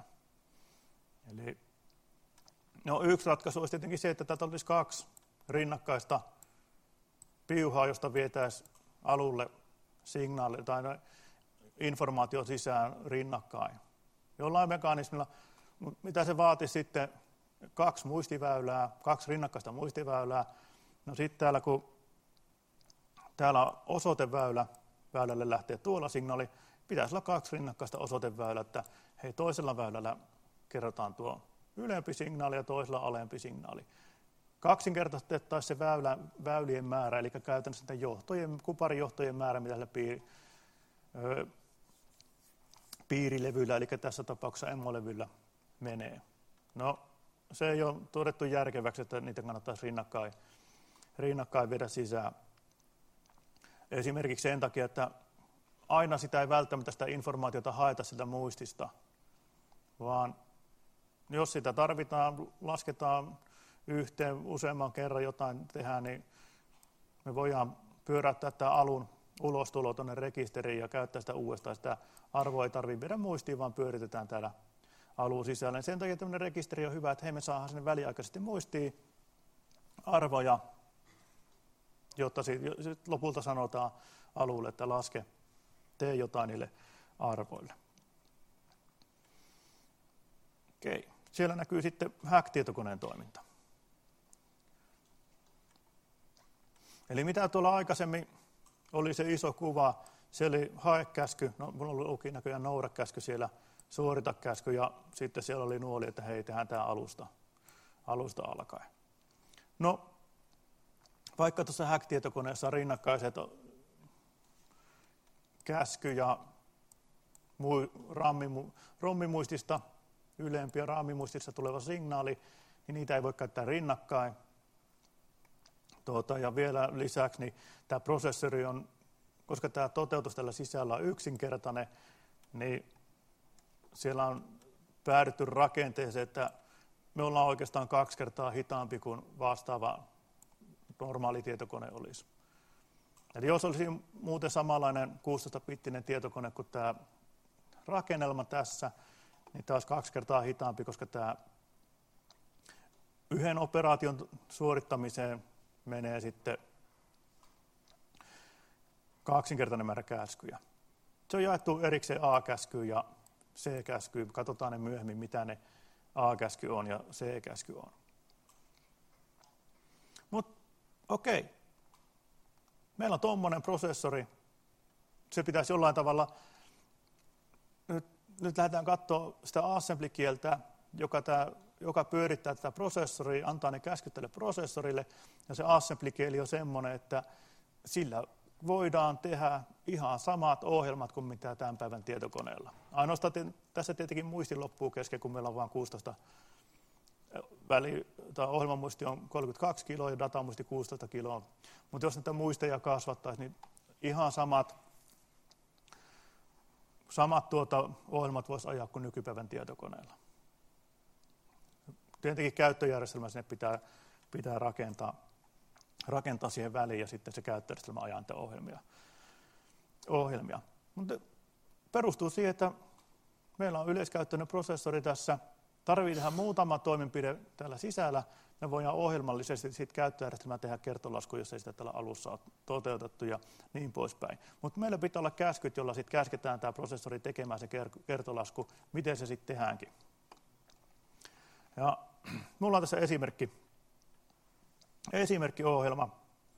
Eli no, yksi ratkaisu olisi tietenkin se, että tätä olisi kaksi rinnakkaista piuhaa, josta vietäisiin alulle signaali tai informaatio sisään rinnakkain. Jollain mekanismilla, mitä se vaatisi sitten, kaksi muistiväylää, kaksi rinnakkaista muistiväylää. No sitten täällä, kun täällä on osoiteväylä, väylälle lähtee tuolla signaali, pitäisi olla kaksi rinnakkaista osoiteväylää, että hei, toisella väylällä kerrotaan tuo ylempi signaali ja toisella alempi signaali. Kaksinkertaistettaisiin se väylä, väylien määrä, eli käytännössä johtojen, kuparijohtojen määrä, mitä sillä piiri, ö, piirilevyllä, eli tässä tapauksessa emolevyllä menee. No, se ei ole todettu järkeväksi, että niitä kannattaisi rinnakkain, rinnakkain viedä sisään. Esimerkiksi sen takia, että aina sitä ei välttämättä sitä informaatiota haeta sitä muistista, vaan jos sitä tarvitaan, lasketaan yhteen useamman kerran jotain tehdään, niin me voidaan pyöräyttää tämä alun ulostulo tuonne rekisteriin ja käyttää sitä uudestaan. Sitä arvoa ei tarvitse viedä muistiin, vaan pyöritetään täällä alun sisällä. Sen takia tämmöinen rekisteri on hyvä, että hei, me saadaan sinne väliaikaisesti muistiin arvoja, jotta sitten lopulta sanotaan alulle, että laske, tee jotain niille arvoille. Okei. Siellä näkyy sitten Hack-tietokoneen toiminta. Eli mitä tuolla aikaisemmin oli se iso kuva, se oli hae-käsky, no minulla oli näköjään noura-käsky siellä, suorita-käsky ja sitten siellä oli nuoli, että hei, tehdään tämä alusta, alusta alkaen. No, vaikka tuossa Hack-tietokoneessa on rinnakkaiset käsky ja rommimuistista ylempi ja raamimuistista tuleva signaali, niin niitä ei voi käyttää rinnakkain. Tuota, ja vielä lisäksi niin tämä prosessori on, koska tämä toteutus tällä sisällä on yksinkertainen, niin siellä on päädytty rakenteeseen, että me ollaan oikeastaan kaksi kertaa hitaampi kuin vastaava normaali tietokone olisi. Eli jos olisi muuten samanlainen kuusitoista-bittinen tietokone kuin tämä rakennelma tässä, niin tämä olisi kaksi kertaa hitaampi, koska tämä yhden operaation suorittamiseen menee sitten kaksinkertainen määrä käskyjä. Se on jaettu erikseen A-käskyyn ja C-käskyyn. Katsotaan ne myöhemmin, mitä ne A-käsky on ja C-käsky on. Mutta okei, meillä on tuommoinen prosessori. Se pitäisi jollain tavalla, nyt, nyt lähdetään katsoa sitä assembly-kieltä, joka, tämä, joka pyörittää tätä prosessoria, antaa ne käskyt tälle prosessorille. Ja se assembly-kieli on semmoinen, että sillä voidaan tehdä ihan samat ohjelmat kuin mitä tämän päivän tietokoneella. Ainoastaan tässä tietenkin muisti loppuu kesken, kun meillä on vain kuusitoista väli, tai ohjelmamuisti on kolmekymmentäkaksi kiloa ja datamuisti kuusitoista kiloa. Mutta jos näitä muisteja kasvattaisi, niin ihan samat, samat tuota, ohjelmat voisi ajaa kuin nykypäivän tietokoneella. Tietenkin käyttöjärjestelmä sinne pitää, pitää rakentaa, rakentaa siihen väliin ja sitten se käyttöjärjestelmä ajaa niitä ohjelmia. ohjelmia. Mutta perustuu siihen, että meillä on yleiskäyttöinen prosessori tässä. Tarvii tehdä muutama toimenpide täällä sisällä. Me voidaan ohjelmallisesti siitä käyttöjärjestelmää tehdä kertolasku, jos ei sitä täällä alussa ole toteutettu ja niin poispäin. Mutta meillä pitää olla käskyt, jolla sitten käsketään tämä prosessori tekemään se kertolasku, miten se sitten tehdäänkin. Ja mulla on tässä esimerkki, esimerkkiohjelma.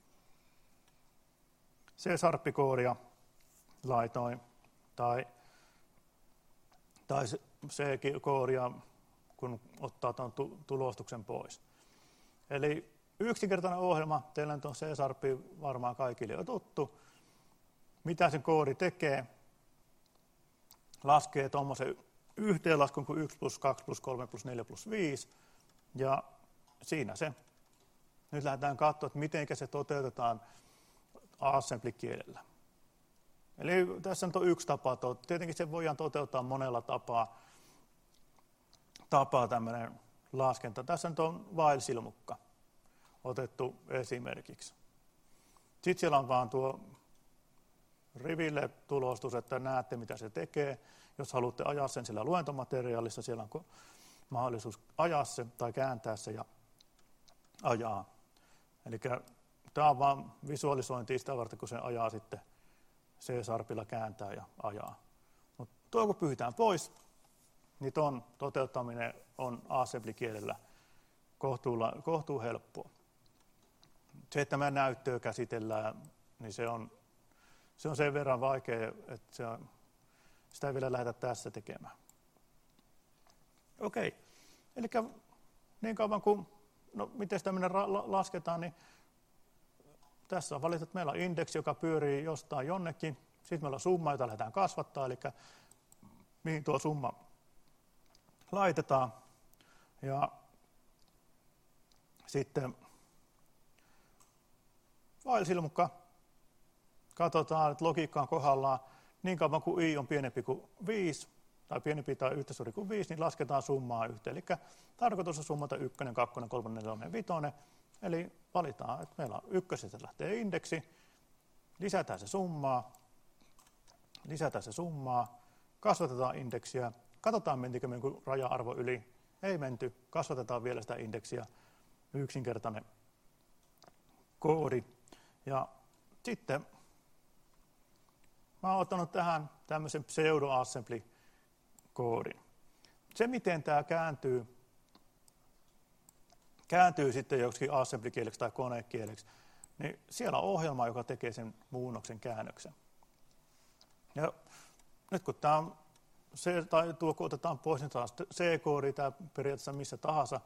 C-sharppikoodia laitoin tai, tai C-koodia, kun ottaa tuon tulostuksen pois. Eli yksinkertainen ohjelma, teillä on tuon C-sharp varmaan kaikille jo tuttu. Mitä se koodi tekee? laskee tuommoisen yhteenlaskun kuin yksi plus kaksi plus kolme plus neljä plus viisi, ja siinä se. Nyt lähdetään katsomaan, että miten se toteutetaan assembly-kielellä. Eli tässä nyt on yksi tapa. Tietenkin se voidaan toteuttaa monella tapaa, tapaa tämmöinen laskenta. Tässä nyt on while-silmukka otettu esimerkiksi. Sitten siellä on vaan tuo riville tulostus, että näette mitä se tekee. Jos haluatte ajaa sen sillä luentomateriaalissa, siellä on mahdollisuus ajaa se tai kääntää se ja ajaa. Eli tämä on vain visualisointia sitä varten, kun se ajaa sitten C-sarpilla kääntää ja ajaa. Mutta tuo kun pyyhitään pois, niin tuon toteuttaminen on assembly-kielellä kohtuu helppoa. Se, että me näyttöä käsitellään, niin se on, se on sen verran vaikea, että se on, sitä ei vielä lähdetä tässä tekemään. Okei, eli niin kauan kuin, no miten tämmöinen lasketaan, niin tässä on valittu, että meillä on indeksi, joka pyörii jostain jonnekin. Sitten meillä on summa, jota lähdetään kasvattaa, eli mihin tuo summa laitetaan. Ja sitten while-silmukka. Katsotaan, että logiikka on kohdallaan. Niin kauan kuin i on pienempi kuin viisi, tai pienempi tai yhtä suuri kuin viisi, niin lasketaan summaa yhteen. Eli tarkoitus on summata yksi, kaksi, kolme, neljä, viisi. Eli valitaan, että meillä on ykkösestä lähtee indeksi, lisätään se summaa, lisätään se summaa, kasvatetaan indeksiä, katsotaan mentikö me joku raja-arvo yli, ei menty, kasvatetaan vielä sitä indeksiä, yksinkertainen koodi. Ja sitten mä oon ottanut tähän tämmöisen pseudo-assembly-koodin. Se, miten tämä kääntyy, kääntyy sitten joksikin assembly-kieleksi tai konekieleksi, niin siellä on ohjelma, joka tekee sen muunnoksen käännöksen. Ja nyt kun tämä on se, tai tuo kun otetaan pois, niin taas C-koodi, tämä periaatteessa missä tahansa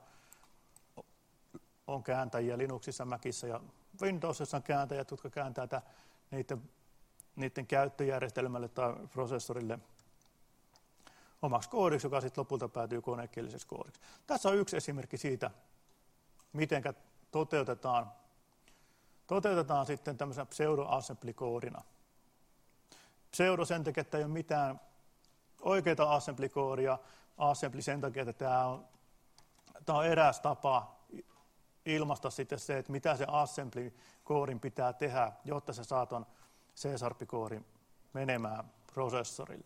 on kääntäjiä Linuxissa, Macissa ja Windowsissa on kääntäjät, jotka kääntää tämän, niiden, niiden käyttöjärjestelmälle tai prosessorille omaksi koodiksi, joka sitten lopulta päätyy konekieliseksi koodiksi. Tässä on yksi esimerkki siitä, miten toteutetaan, toteutetaan sitten tämmöisenä pseudo-assembly-koodina. Pseudo sen takia, että ei ole mitään oikeaa assembly-koodia, assembly sen takia, että tämä on, tämä on eräs tapa ilmaista sitten se, että mitä se assembly-koodin pitää tehdä, jotta se saa tuon C-sarppikoodin menemään prosessorille.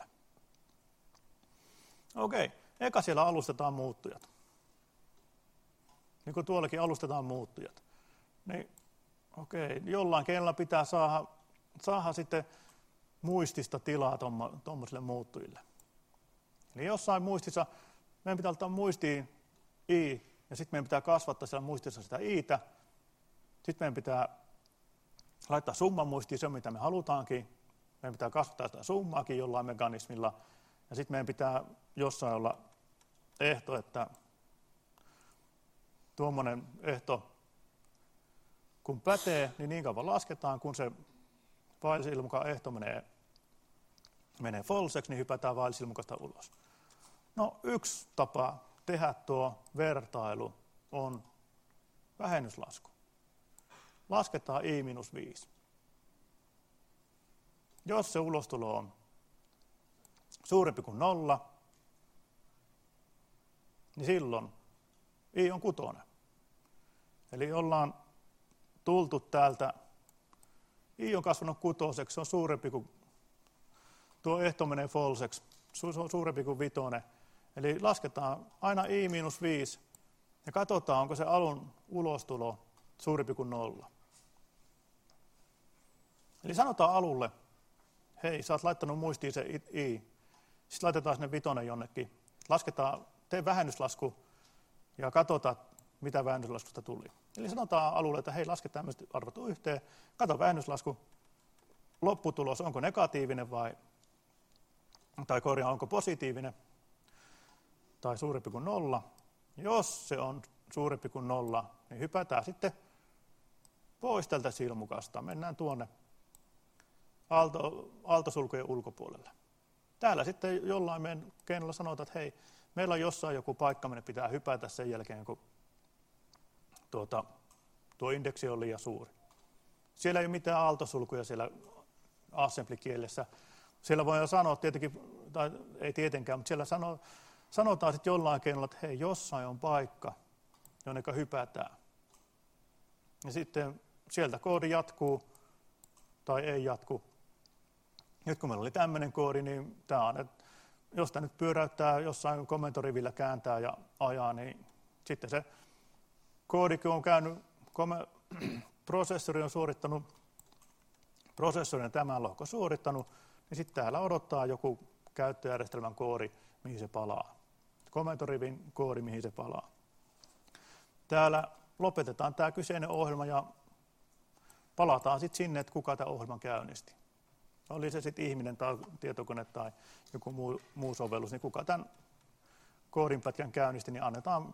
Okei, eka siellä alustetaan muuttujat. Niin kuin tuollakin alustetaan muuttujat. Niin, okei, jollain kenellä pitää saada, saada sitten muistista tilaa tuommoisille muuttujille. Eli jossain muistissa, meidän pitää ottaa muistiin i, ja sitten meidän pitää kasvattaa siellä muistissa sitä i'tä. Sitten meidän pitää laittaa summan muistiin, se on mitä me halutaankin. Meidän pitää kasvattaa sitä summaakin jollain mekanismilla. Ja sitten meidän pitää jossain olla ehto, että tuommoinen ehto, kun pätee, niin niin kauan lasketaan, kun se while-silmukan ehto menee, menee falseksi, niin hypätään while-silmukasta ulos. No yksi tapa tehdä tuo vertailu on vähennyslasku. Lasketaan i miinus viisi. Jos se ulostulo on suurempi kuin nolla, niin silloin i on kutonen. Eli ollaan tultu täältä, i on kasvanut kutoseksi, se on suurempi kuin, tuo ehto menee falseksi, se on suurempi kuin vitonen. Eli lasketaan aina i miinus viisi ja katsotaan, onko se alun ulostulo suurempi kuin nolla. Eli sanotaan alulle, hei, sä oot laittanut muistiin se i, sitten laitetaan sinne vitonen jonnekin. Lasketaan, tee vähennyslasku ja katsotaan, mitä vähennyslaskusta tuli. Eli sanotaan alulle, että hei, laske tämmöiset arvot yhteen, katso vähennyslasku, lopputulos, onko negatiivinen vai, tai korjaa, onko positiivinen tai suurempi kuin nolla. Jos se on suurempi kuin nolla, niin hypätään sitten pois tältä silmukasta. Mennään tuonne aalto, aaltosulkujen ulkopuolelle. Täällä sitten jollain meidän keinolla sanotaan, että hei, meillä on jossain joku paikka, meidän pitää hypätä sen jälkeen, kun tuota, tuo indeksi on liian suuri. Siellä ei ole mitään aaltosulkuja siellä assembly-kielessä. Siellä voidaan sanoa tietenkin, tai ei tietenkään, mutta siellä sano, sanotaan sitten jollain keinolla, että hei, jossain on paikka, jonne hypätään. Ja sitten sieltä koodi jatkuu tai ei jatku. Nyt kun meillä oli tämmöinen koodi, niin tämä on, että jos tämä nyt pyöräyttää jossain komentorivillä, kääntää ja ajaa, niin sitten se koodi, kun on käynyt, prosessori on suorittanut, prosessorin tämän lohko suorittanut, niin sitten täällä odottaa joku käyttöjärjestelmän koodi, mihin se palaa. Komentorivin koodi, mihin se palaa. Täällä lopetetaan tämä kyseinen ohjelma ja palataan sitten sinne, että kuka tämä ohjelman käynnisti. Oli se sitten ihminen tai tietokone tai joku muu, muu sovellus, niin kuka tämän koodinpätkän käynnisti, niin annetaan,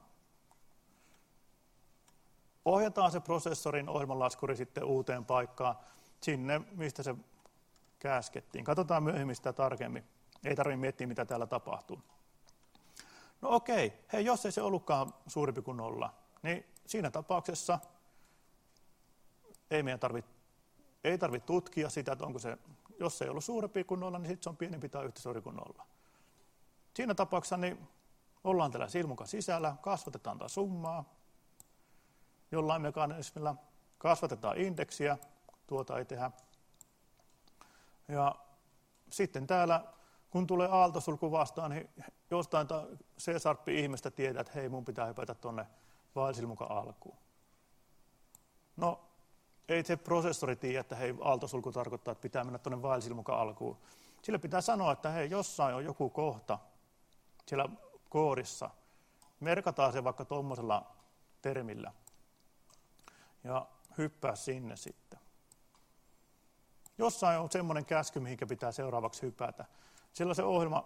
ohjataan se prosessorin ohjelmanlaskuri sitten uuteen paikkaan, sinne, mistä se käskettiin. Katsotaan myöhemmin sitä tarkemmin. Ei tarvitse miettiä, mitä täällä tapahtuu. No okei, hei, jos ei se ollutkaan suurempi kuin nolla, niin siinä tapauksessa ei meidän tarvitse ei tarvitse tutkia sitä, että onko se, jos se ei ollut suurempi kuin nolla, niin sitten se on pienempi tai yhtä suuri kuin nolla. Siinä tapauksessa niin ollaan täällä silmukan sisällä, kasvatetaan tätä summaa, jollain mekanismilla kasvatetaan indeksiä, tuota ei tehdä. Ja sitten täällä, kun tulee aaltosulku vastaan, niin jostain C-sharp-ihmistä tietää, että hei, mun pitää hypätä tuonne vailsilmukan alkuun. No, ei se prosessori tiedä, että hei, aaltosulku tarkoittaa, että pitää mennä tuonne vailsilmukan alkuun. Sillä pitää sanoa, että hei, jossain on joku kohta siellä koodissa. Merkataan se vaikka tuommoisella termillä ja hyppää sinne sitten. Jossain on semmoinen käsky, mihinkä pitää seuraavaksi hypätä. Sillä se ohjelma,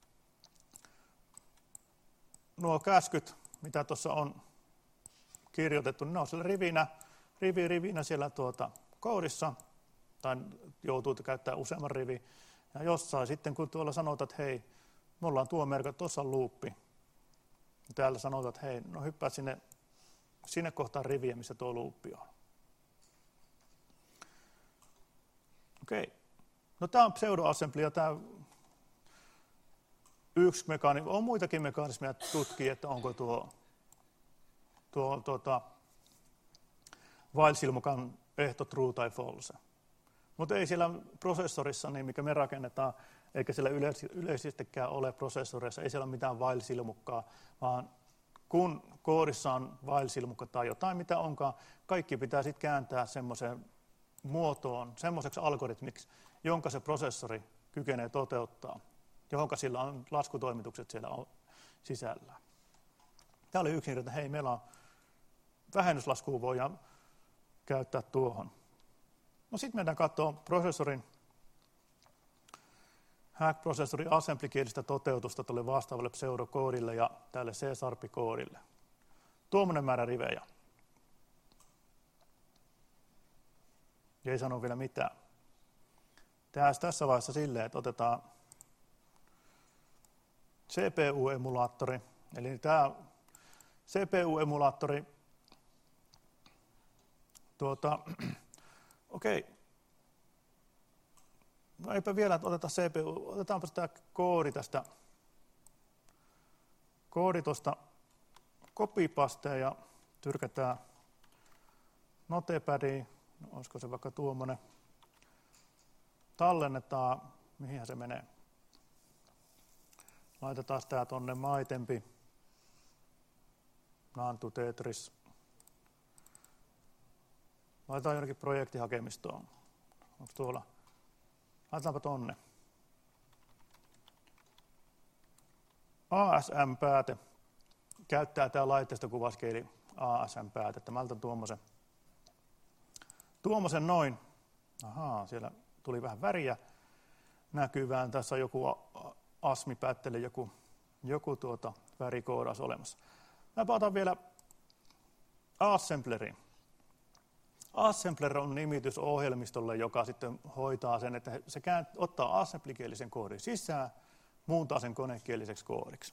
nuo käskyt, mitä tuossa on kirjoitettu, niin ne on siellä rivinä, rivi rivinä siellä tuota koodissa, tai joutuu käyttämään useamman rivi. Ja jossain sitten, kun tuolla sanotaan, että hei, me ollaan tuo merkka, tuossa on luuppi. Ja täällä sanotaan, että hei, no hyppää sinne, sinne kohtaan riviä, missä tuo luuppi on. Okei. No tämä on pseudo-assembly ja tämä yksi mekanismi. On muitakin mekanismeja tutkii, että onko tuo, tuo tuota, while-silmukan ehto true tai false. Mutta ei siellä prosessorissa, niin mikä me rakennetaan, eikä siellä yleis- yleisestikään ole prosessoreissa, ei siellä ole mitään while-silmukkaa, vaan kun koodissa on while-silmukka tai jotain mitä onkaan, kaikki pitää sitten kääntää semmoiseen muotoon, semmoiseksi algoritmiksi, jonka se prosessori kykenee toteuttaa, johon sillä on laskutoimitukset siellä sisällä. Tämä oli yksin, että hei, meillä on vähennyslaskua voidaan käyttää tuohon. No sitten mennään katsoa prosessorin, hack-prosessorin assembly-kielistä toteutusta tuolle vastaavalle pseudokoodille ja tälle C-sharp-koodille. Tuommoinen määrä rivejä. Ja ei sano vielä mitään. Tehdään tässä vaiheessa silleen, että otetaan C P U-emulaattori. Eli tämä C P U-emulaattori, tuota, okei, okay. No eipä vielä, että otetaan C P U, otetaanpa tämä koodi tästä, koodi tuosta copy-pasteen ja tyrkätään Notepadziin. No, olisiko se vaikka tuommoinen. Tallennetaan, mihin se menee. Laitetaan tämä tuonne maitempi. Nantu Tetris. Laitetaan jonnekin projektihakemistoon. Onko tuolla? Laitetaanpa tonne. A S M-pääte käyttää tämä laitteistokuvauskeili A S M-päätettä. Mä laitan tuommoisen. Tuommoisen noin. Ahaa, siellä tuli vähän väriä näkyvään. Tässä on joku asmipäättely, joku, joku tuota värikoodaus olemassa. Mä otan vielä assemblerin. Assembler on nimitys ohjelmistolle, joka sitten hoitaa sen, että se ottaa assembly-kielisen koodin sisään muuntaa sen konekieliseksi koodiksi.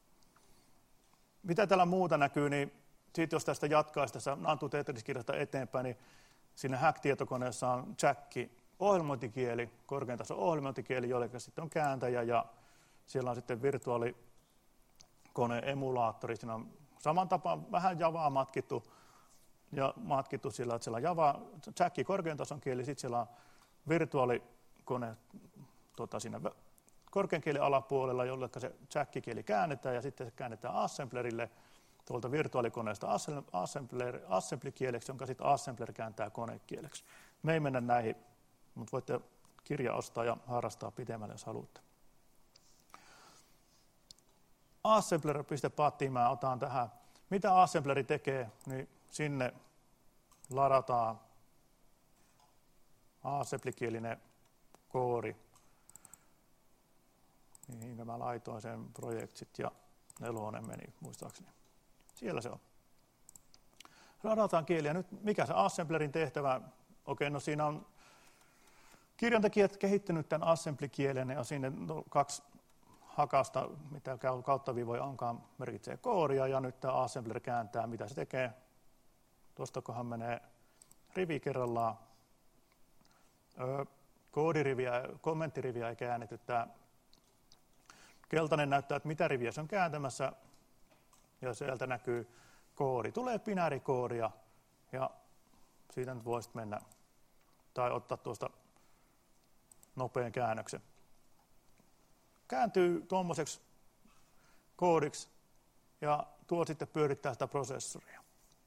Mitä täällä muuta näkyy, niin sitten jos tästä jatkaisi tässä Nantu Tetris-kirjasta eteenpäin, niin siinä Hack-tietokoneessa on Jacki ohjelmointikieli, korkean tason ohjelmointikieli, jolle sitten on kääntäjä ja siellä on sitten virtuaalikone emulaattori. Siinä on saman tapaan vähän Javaa matkittu ja matkittu sillä, että siellä on Java, Jacki korkean tason kieli, sitten siellä on virtuaalikone tota, siinä korkean kielen alapuolella, jolle se Jacki-kieli käännetään ja sitten se käännetään assemblerille tuolta virtuaalikoneesta assembler, assembly-kieleksi, jonka sitten assembler kääntää konekieleksi. Me ei mennä näihin, mutta voitte kirja ostaa ja harrastaa pitemmälle, jos haluatte. assembler piste p a t mä otan tähän. Mitä assembleri tekee, niin sinne ladataan assembly-kielinen koodi. Mihin mä laitoin sen projektit ja nelonen meni muistaakseni. Siellä se on. Ladataan kieliä. Nyt mikä se assemblerin tehtävä? Okei, no siinä on kirjantekijät kehittynyt tämän assembly-kielen ja sinne kaksi hakasta, mitä kauttaviivoja onkaan, merkitsee koodia ja nyt tämä assembler kääntää, mitä se tekee. Tuosta kohan menee rivi kerrallaan. Öö, koodiriviä, kommenttiriviä ei käännetty. Tämä keltainen näyttää, että mitä riviä se on kääntämässä ja sieltä näkyy koodi. Tulee binäärikoodia ja siitä nyt voisit mennä tai ottaa tuosta nopean käännöksen. Kääntyy tuommoiseksi koodiksi ja tuo sitten pyörittää sitä prosessoria.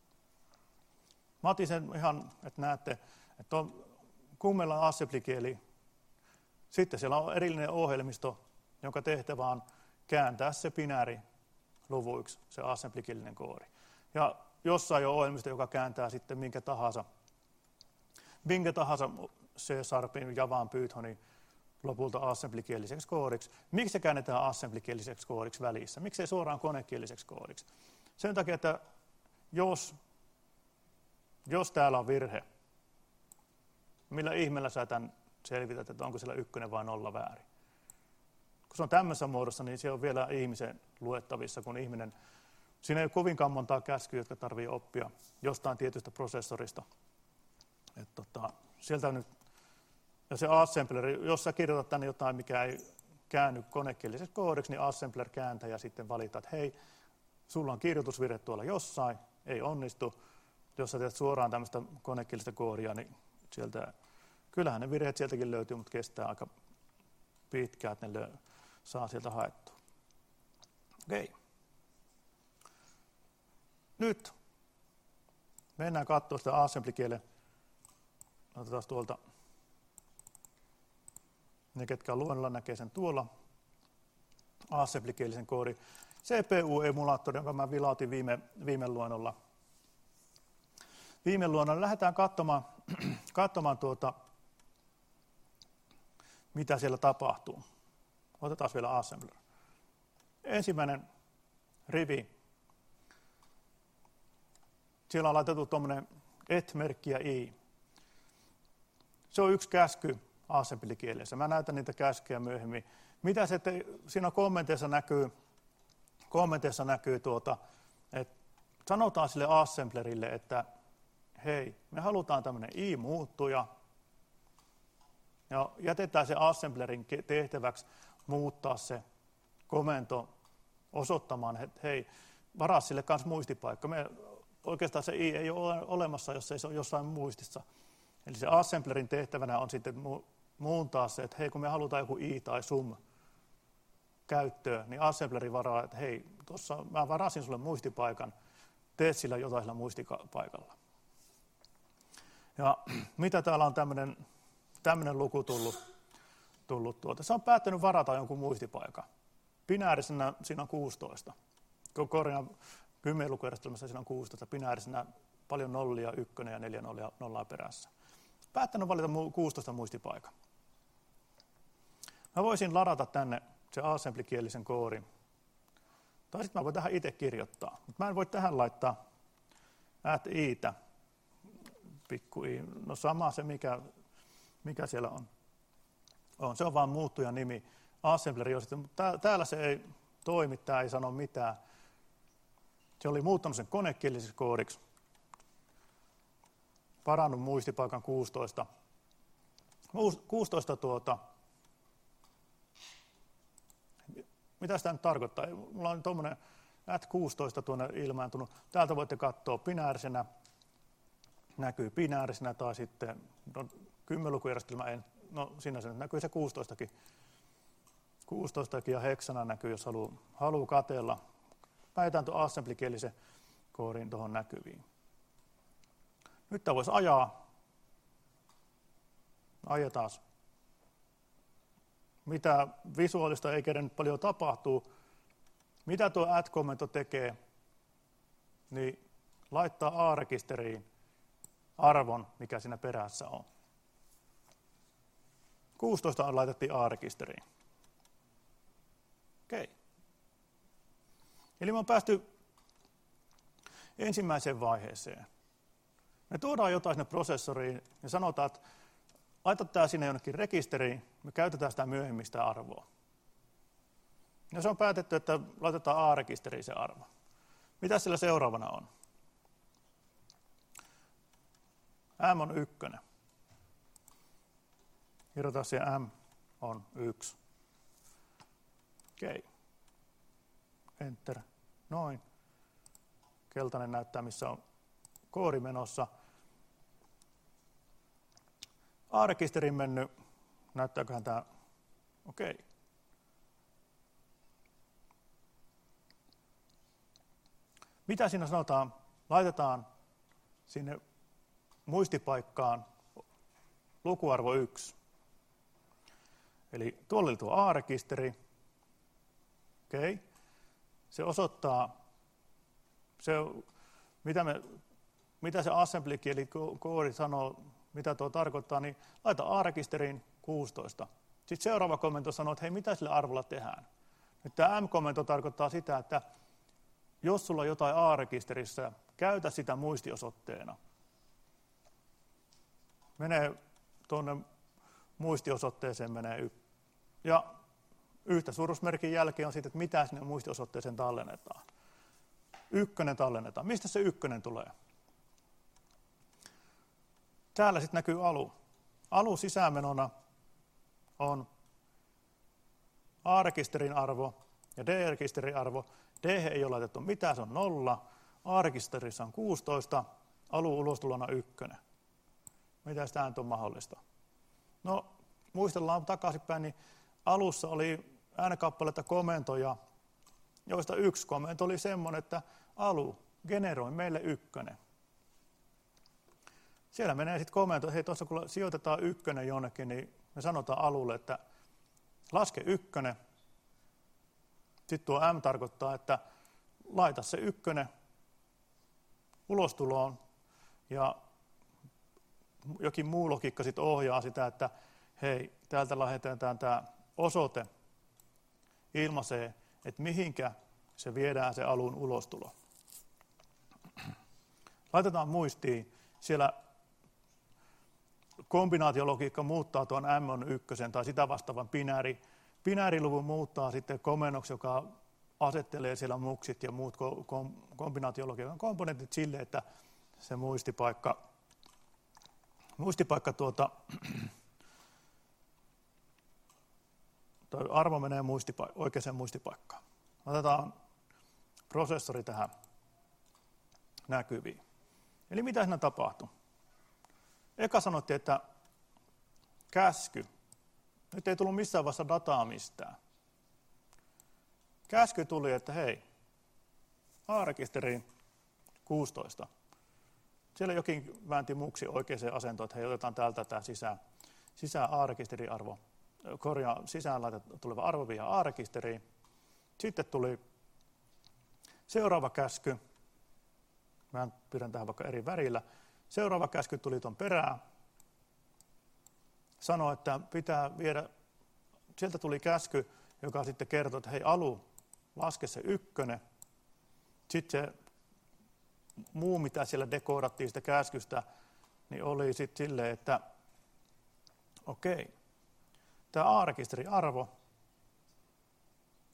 Mä otin sen ihan, että näette, että on kummella assembly-kieli. Sitten siellä on erillinen ohjelmisto, jonka tehtävä on kääntää se binääri luvuiksi, se assembly-kielinen koodi. Ja jossain on ohjelmisto, joka kääntää sitten minkä tahansa, minkä tahansa C-Sharpin, Javaan, Pythonin lopulta assembly-kieliseksi koodiksi. Miksi se käännetään assembly-kieliseksi koodiksi välissä? Miksi ei suoraan konekieliseksi koodiksi? Sen takia, että jos, jos täällä on virhe, millä ihmeellä sä tämän selvität, että onko siellä ykkönen vai nolla väärin? Kun se on tämmöisessä muodossa, niin se on vielä ihmisen luettavissa, kun ihminen, siinä ei ole kovinkaan montaa käskyä, jotka tarvitsee oppia jostain tietystä prosessorista. Et tota, sieltä nyt, ja se assembler, jos sä kirjoitat tänne jotain, mikä ei käänny konekieliseksi koodiksi, niin assembler kääntää ja sitten valitaan, että hei, sulla on kirjoitusvirhe tuolla jossain, ei onnistu. Jos sä teet suoraan tämmöistä konekielistä koodia, niin sieltä, kyllähän ne virheet sieltäkin löytyy, mutta kestää aika pitkään, että ne lö- saa sieltä haettua. Okei. Nyt mennään katsomaan sitä assembly-kielen. Otetaan tuolta, ne ketkä on luennolla näkee sen tuolla, assembly-kielisen koodin. C P U-emulaattori, jonka mä vilautin viime, viime luennolla. Viime luennolla lähdetään katsomaan, katsomaan tuota, mitä siellä tapahtuu. Otetaan vielä assembler. Ensimmäinen rivi. Siellä on laitettu tuommoinen et-merkki ja i. Se on yksi käsky assembly-kielessä. Mä näytän niitä käskyjä myöhemmin. Mitä se te, siinä kommenteissa näkyy, kommenteissa näkyy tuota, että sanotaan sille assemblerille, että hei, me halutaan tämmöinen i-muuttuja, ja jätetään se assemblerin tehtäväksi muuttaa se komento osoittamaan, että hei, varaa sille kanssa muistipaikka. Me, oikeastaan se i ei ole olemassa, jos ei se ole jossain muistissa. Eli se assemblerin tehtävänä on sitten mu- muuntaa se, että hei, kun me halutaan joku i tai sum käyttöön, niin assembleri varaa, että hei, tuossa mä varasin sulle muistipaikan, teet sillä jotain sillä muistipaikalla. Ja mitä täällä on tämmöinen tämmöinen luku tullut, tullut tuolta. Se on päättänyt varata jonkun muistipaikan. Binäärisenä siinä on kuusitoista. Korjaan kymmenen lukujärjestelmässä siinä on kuusitoista. Binäärisenä paljon nollia, ykkönen ja neljä nollia, nollaa perässä. Päättänyt valita kuusitoista muistipaikan. Mä voisin ladata tänne se assembly-kielisen koodin. Tai sitten mä voin tähän itse kirjoittaa. Mutta mä en voi tähän laittaa at i'tä. Pikku i. No sama se, mikä, mikä siellä on. on. Se on vaan muuttujan nimi. assembleri on sitten, mutta täällä se ei toimi, tämä ei sano mitään. Se oli muuttanut sen konekieliseksi koodiksi, parannut muistipaikan kuusitoista. kuusitoista tuota, mitä sitä nyt tarkoittaa? Mulla on tuommoinen at kuusitoista tuonne ilmaantunut. Täältä voitte katsoa binäärisenä, näkyy binäärisenä tai sitten no, kymmenlukujärjestelmä, en, no siinä se näkyy se kuusitoistakin. kuusitoistakin ja heksana näkyy, jos haluaa haluu katsella. Päitään tuon assembly-kielisen koodin tuohon näkyviin. Nyt tämä voisi ajaa. Ajetaan. Mitä visuaalista ei kerennyt paljon tapahtuu. Mitä tuo add-kommento tekee, niin laittaa A-rekisteriin arvon, mikä siinä perässä on. kuusitoista laitettiin A-rekisteriin. Okei. Eli me on päästy ensimmäiseen vaiheeseen. Me tuodaan jotain sinne prosessoriin ja sanotaan, että laita tämä sinne jonnekin rekisteriin, me käytetään sitä myöhemmin sitä arvoa. Ja se on päätetty, että laitetaan A-rekisteriin se arvo. Mitä sillä seuraavana on? M on ykkönen. Kirjoita siihen M on yksi. Okei. Enter. Noin. Keltainen näyttää, missä on koodi menossa. A-rekisteriin mennyt. Näyttääköhän tämä? Okei. Mitä siinä sanotaan? Laitetaan sinne muistipaikkaan lukuarvo yksi. Eli tuolla oli tuo A-rekisteri. Okei. Se osoittaa, se, mitä, me, mitä se assembly-kieli koodi sanoo, mitä tuo tarkoittaa, niin laita A-rekisteriin kuusitoista. Sitten seuraava kommento sanoo, että hei, mitä sillä arvolla tehdään. Nyt tämä M-kommento tarkoittaa sitä, että jos sulla on jotain A-rekisterissä, käytä sitä muistiosoitteena. Menee tuonne muistiosoitteeseen, menee y- ja yhtä suuruusmerkin jälkeen on sitten, että mitä sinne muistiosoitteeseen tallennetaan. Ykkönen tallennetaan. Mistä se ykkönen tulee? Täällä sitten näkyy alu. Alu sisäänmenona on A-rekisterin arvo ja D-rekisterin arvo. D ei ole laitettu mitään, se on nolla. A-rekisterissä on kuusitoista, alu ulostulona ykkönen. Mitä tämä on mahdollista? No, muistellaan takaisinpäin, niin alussa oli äänekappaleita komentoja, joista yksi komento oli semmoinen, että alu generoi meille ykkönen. Siellä menee sitten komento, hei tuossa kun sijoitetaan ykkönen jonnekin, niin me sanotaan alulle, että laske ykkönen. Sitten tuo M tarkoittaa, että laita se ykkönen ulostuloon ja jokin muu logiikka sitten ohjaa sitä, että hei, täältä lähetetään tämä osoite ilmaisee, että mihinkä se viedään se alun ulostulo. Laitetaan muistiin, siellä kombinaatiologiikka muuttaa tuon M on ykkösen tai sitä vastaavan binääri. Binääriluvun muuttaa sitten komennoksi, joka asettelee siellä muksit ja muut kombinaatiologiikan komponentit sille, että se muistipaikka, muistipaikka tuota, tai arvo menee muistipa- oikeaan muistipaikkaan. Otetaan prosessori tähän näkyviin. Eli mitä siinä tapahtui? Eka sanottiin, että käsky. Nyt ei tullut missään vaiheessa dataa mistään. Käsky tuli, että hei, A-rekisteriin kuusitoista. Siellä jokin väänti muksi oikeaan asentoon, että hei, otetaan täältä tämä sisään, sisään A-rekisterin arvo. Korjaa sisään laitettu tuleva arvo via A-rekisteriin. Sitten tuli seuraava käsky. Mä pidän tähän vaikka eri värillä. Seuraava käsky tuli tuon perään. Sanoi, että pitää viedä, sieltä tuli käsky, joka sitten kertoi, että hei alu, laske se ykkönen. Sitten se muu, mitä siellä dekoodattiin sitä käskystä, niin oli sitten silleen, että okei, tämä A-rekisterin arvo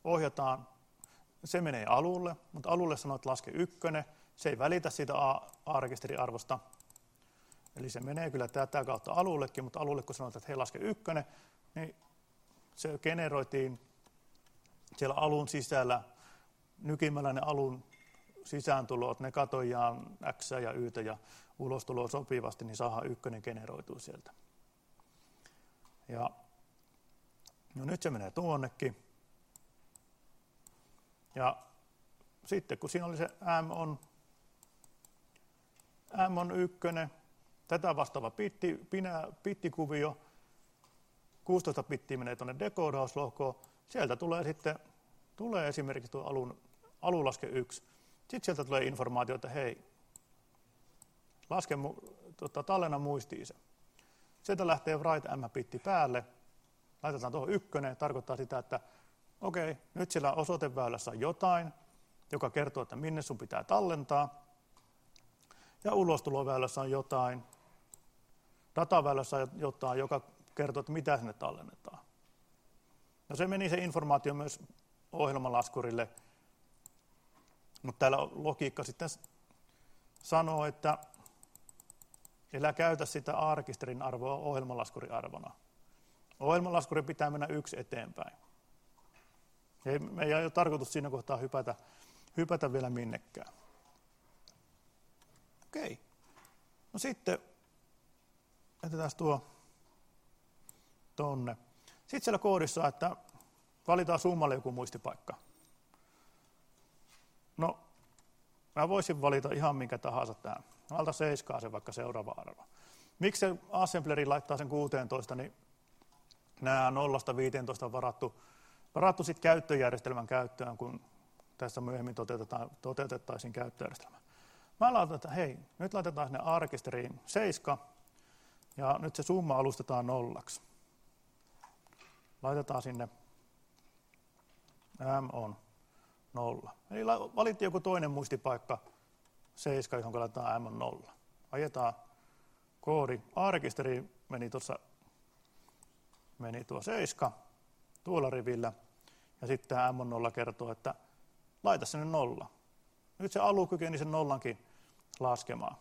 ohjataan, se menee alulle, mutta alulle sanoo, että laske ykkönen, se ei välitä siitä A-rekisteriarvosta, eli se menee kyllä tätä kautta alullekin, mutta alulle kun sanotaan, että hei laske ykkönen, niin se generoitiin siellä alun sisällä nykimällä ne alun sisääntulot, ne katojaan X ja Y ja ulostuloa sopivasti, niin saadaan ykkönen generoitua sieltä. Ja no nyt se menee tuonnekin. Ja sitten kun siinä oli se M on, M on ykkönen, tätä vastaava bitti, pinä, bittikuvio, kuusitoista bittiä menee tuonne dekoodauslohkoon, sieltä tulee sitten tulee esimerkiksi tuo alun, alulaske yksi. Sitten sieltä tulee informaatio, että hei, laske, tota, tallenna muistiin se. Sieltä lähtee write M-bitti päälle, laitetaan tuohon ykkönen, tarkoittaa sitä, että okei, nyt siellä osoiteväylässä on jotain, joka kertoo, että minne sun pitää tallentaa. Ja ulostuloväylässä on jotain, dataväylässä on jotain, joka kertoo, että mitä sinne tallennetaan. No se meni se informaatio myös ohjelmalaskurille, mutta täällä logiikka sitten sanoo, että älä käytä sitä A-rekisterin arvoa ohjelmalaskuriarvona. Ohjelmalaskuri pitää mennä yksi eteenpäin. Ei, me ei ole tarkoitus siinä kohtaa hypätä, hypätä vielä minnekään. Okei. No sitten jätetään tuo tonne. Sitten siellä koodissa, että valitaan summalle joku muistipaikka. No, mä voisin valita ihan minkä tahansa tämän. Alta seiskaa se vaikka seuraava arvo. Miksi se assembleri laittaa sen kuusitoista, niin nämä nollasta viiteentoista on varattu, varattu sit käyttöjärjestelmän käyttöön, kun tässä myöhemmin toteutetaan, toteutettaisiin käyttöjärjestelmä. Mä laitan, että hei, nyt laitetaan sinne A-rekisteriin seitsemän, ja nyt se summa alustetaan nollaksi. Laitetaan sinne M on nolla. Eli valittiin joku toinen muistipaikka, seitsemän, johon laitetaan M on nolla. Ajetaan koodi. A-rekisteriin meni tuossa meni tuo seitsemän tuolla rivillä, ja sitten M on nolla kertoo, että laita sinne nolla. Nyt se alu kykeni sen nollankin laskemaan.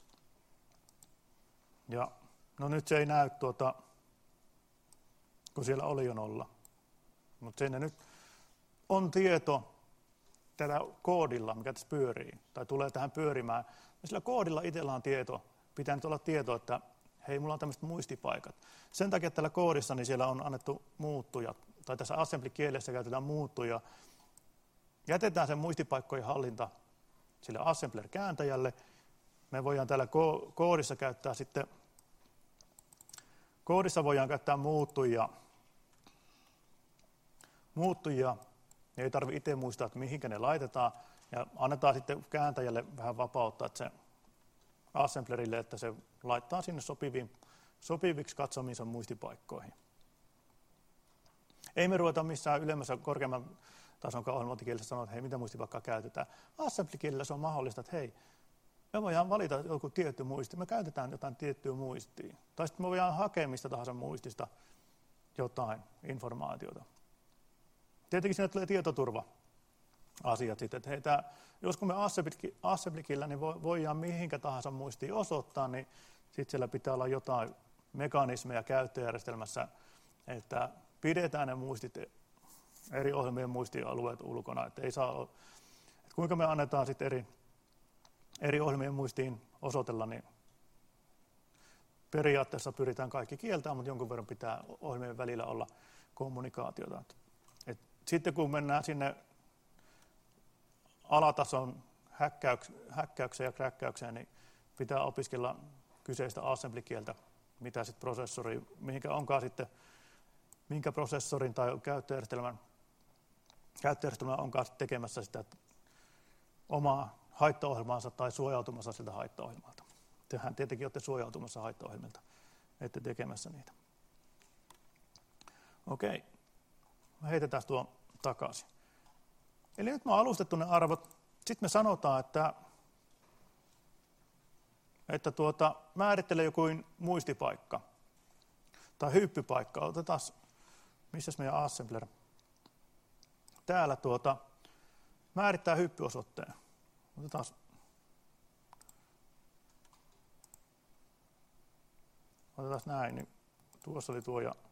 Ja no nyt se ei näy tuota, kun siellä oli jo nolla. Mutta siinä nyt on tieto tällä koodilla, mikä tässä pyörii, tai tulee tähän pyörimään. Ja sillä koodilla itsellä on tieto, pitää nyt olla tieto, että hei, mulla on tämmöiset muistipaikat. Sen takia tällä koodissa niin siellä on annettu muuttuja, tai tässä assembly-kielessä käytetään muuttuja. Jätetään sen muistipaikkojen hallinta sille assembler-kääntäjälle. Me voidaan täällä ko- koodissa käyttää sitten, koodissa voidaan käyttää muuttujia. Muuttujia, ei tarvitse itse muistaa, että mihinkä ne laitetaan, ja annetaan sitten kääntäjälle vähän vapauttaa, että se assemblerille, että se laittaa sinne sopiviin, sopiviksi katsomiinsa muistipaikkoihin. Ei me ruveta missään ylemmässä korkeamman tason ohjelmointikielessä sanoa, että hei, mitä muistipaikkaa käytetään. Assembly-kielellä se on mahdollista, että hei, me voidaan valita joku tietty muisti, me käytetään jotain tiettyä muistia. Tai sitten me voidaan hakea mistä tahansa muistista jotain informaatiota. Tietenkin siinä tulee tietoturva-asiat sitten, että hei, tää, jos kun me assemblikillä niin voidaan mihinkä tahansa muistiin osoittaa, niin sitten siellä pitää olla jotain mekanismeja käyttöjärjestelmässä, että pidetään ne muistit, eri ohjelmien muistialueet ulkona, että ei saa, että kuinka me annetaan sitten eri, eri ohjelmien muistiin osoitella, niin periaatteessa pyritään kaikki kieltämään, mutta jonkun verran pitää ohjelmien välillä olla kommunikaatiota. Et sitten kun mennään sinne alatason häkkäykseen ja kräkkäykseen, niin pitää opiskella kyseistä assembly-kieltä, mitä sitten prosessori, mihinkä onkaan sitten, minkä prosessorin tai käyttöjärjestelmän, käyttöjärjestelmän onkaan tekemässä sitä omaa haittaohjelmaansa tai suojautumassa siltä haittaohjelmalta. Tehän tietenkin olette suojautumassa haittaohjelmilta, ette tekemässä niitä. Okei, heitetään tuo takaisin. Eli nyt me on alustettu ne arvot. Sitten me sanotaan, että, että tuota, määrittele joku muistipaikka tai hyppypaikka. Otetaan, missä meidän assembler täällä tuota, määrittää hyppyosoitteen. Otetaan Otetaan näin, niin tuossa oli tuo ja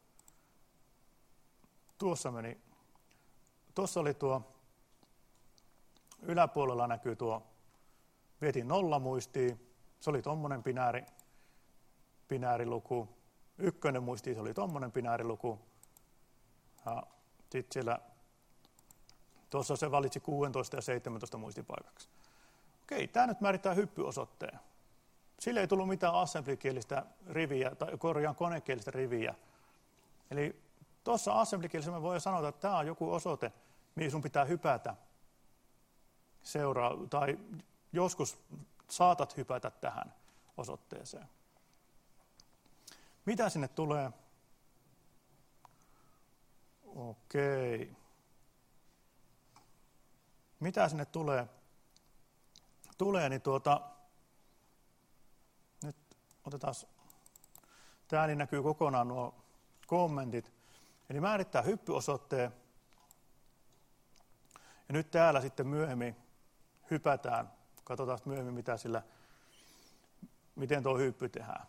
tuossa meni, tuossa oli tuo, yläpuolella näkyy tuo, vietiin nollamuistiin, se oli tommonen binääri, binääriluku, ykkönen muistiin, se oli tommonen binääriluku, ja sitten siellä, tuossa se valitsi kuusitoista ja seitsemäntoista muistipaikaksi. Okei, tämä nyt määrittää hyppyosoitteen. Sille ei tullut mitään assembly-kielistä riviä, tai korjaan konekielistä riviä. Eli tuossa assembly-kielessä me voidaan sanoa, että tämä on joku osoite, mihin sun pitää hypätä seuraa, tai joskus saatat hypätä tähän osoitteeseen. Mitä sinne tulee? Okei. Mitä sinne tulee? Tulee, niin tuota, nyt otetaan, täällä niin näkyy kokonaan nuo kommentit. Eli määrittää hyppyosoitteen. Ja nyt täällä sitten myöhemmin hypätään. Katsotaan myöhemmin, mitä sillä, miten tuo hyppy tehdään.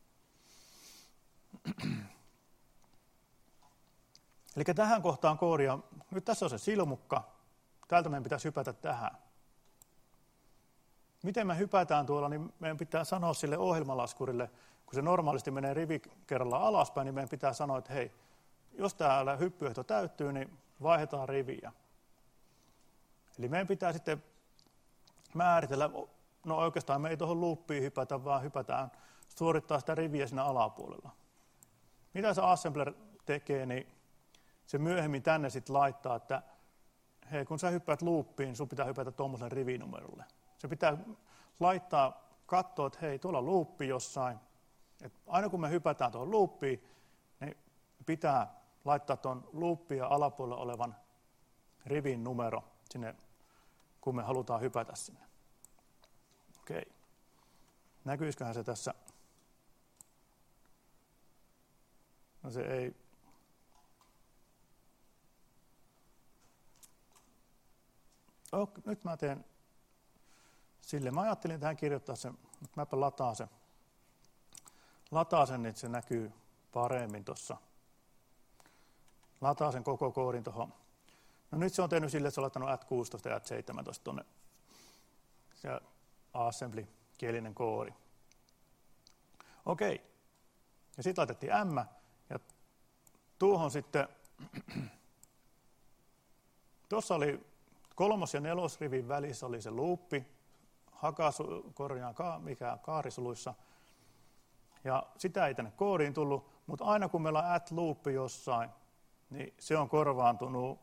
Eli tähän kohtaan koodia, nyt tässä on se silmukka, täältä meidän pitäisi hypätä tähän. Miten me hypätään tuolla, niin meidän pitää sanoa sille ohjelmalaskurille, kun se normaalisti menee rivi kerrallaan alaspäin, niin meidän pitää sanoa, että hei, jos täällä hyppyehto täyttyy, niin vaihdetaan riviä. Eli meidän pitää sitten määritellä, no oikeastaan me ei tuohon loopiin hypätä, vaan hypätään, suorittaa sitä riviä siinä alapuolella. Mitä se assembler tekee, niin se myöhemmin tänne sitten laittaa, että hei, kun sä hyppäät loopiin, sun pitää hypätä tuommoiselle rivinumerolle. Se pitää laittaa, katsoa, että hei, tuolla on loopi jossain. Et aina kun me hypätään tuohon loopiin, niin pitää laittaa tuon loopia alapuolella olevan rivin numero sinne, kun me halutaan hypätä sinne. Okei. Näkyisiköhän se tässä? No se ei. Oh, nyt mä teen sille. Mä ajattelin tähän kirjoittaa sen, mutta mäpä lataan sen. Lataan sen, niin se näkyy paremmin tuossa. Lataa sen koko koodin tuohon. No nyt se on tehnyt sille, että se on laittanut at kuusitoista ja at seitsemäntoista tuonne. Se assembly-kielinen koodi. Okei. Ja sitten laitettiin M. Ja tuohon sitten, tuossa oli kolmos- ja nelosrivin välissä oli se loopi, hakasu, korjaan, mikä kaarisuluissa. Ja sitä ei tänne koodiin tullut, mutta aina kun meillä on at loopi jossain, niin se on korvaantunut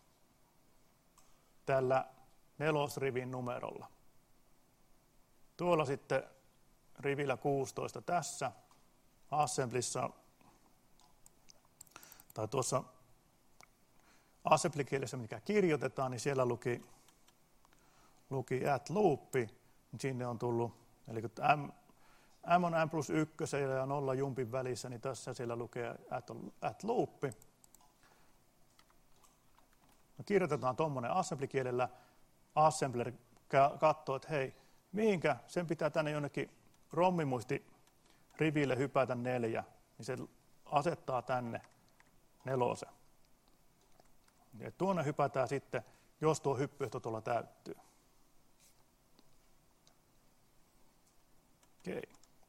tällä nelosrivin numerolla. Tuolla sitten rivillä kuusitoista tässä, assemblyssä, tai tuossa assembly-kielessä, mikä kirjoitetaan, niin siellä luki, luki at loopi, niin sinne on tullut, eli kun M, M on M plus yksi ja nolla jumpin välissä, niin tässä siellä lukee at, at loopi. No, kirjoitetaan tuommoinen assembly-kielellä, assembler katsoo, että hei, mihinkä sen pitää tänne jonnekin rommimuisti riville hypätä neljä, niin se asettaa tänne nelosen. Ja tuonne hypätään sitten, jos tuo hyppyehto tuolla täyttyy. Okei.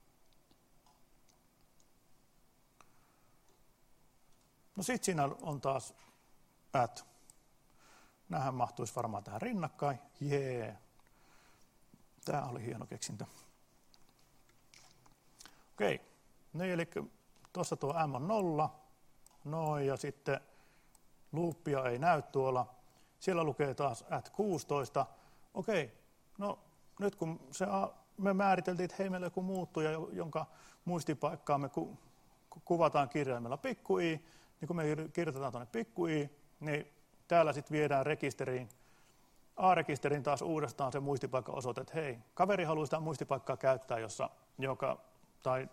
No sitten siinä on taas at. Nämähän mahtuisi varmaan tähän rinnakkain. Jee. Tämä oli hieno keksintö. Okei. No, eli tuossa tuo M on nolla. Noin, ja sitten loopia ei näy tuolla. Siellä lukee taas at kuusitoista. Okei, no nyt kun se, me määriteltiin, että hei, meillä on joku muuttuja, jonka muistipaikkaa me ku, kuvataan kirjaimella pikku i, niin kun me kirjoitetaan tuonne pikku i, niin täällä sitten viedään rekisteriin, A-rekisteriin taas uudestaan se muistipaikkaosoite, että hei, kaveri haluaa sitä muistipaikkaa käyttää, jossa, joka, tai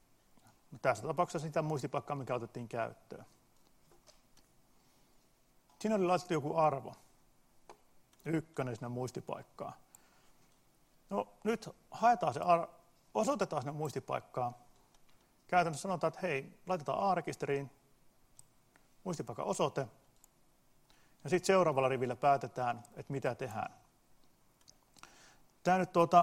tässä tapauksessa sitä muistipaikkaa, mikä otettiin käyttöön. Siinä oli laitettu joku arvo. Ykkönen sinne muistipaikkaan. No nyt haetaan se, ar- osoitetaan sinne muistipaikkaan. Käytännössä sanotaan, että hei, laitetaan A-rekisteriin muistipaikan osoite. Ja sitten seuraavalla rivillä päätetään, että mitä tehdään. Tämä nyt tuota...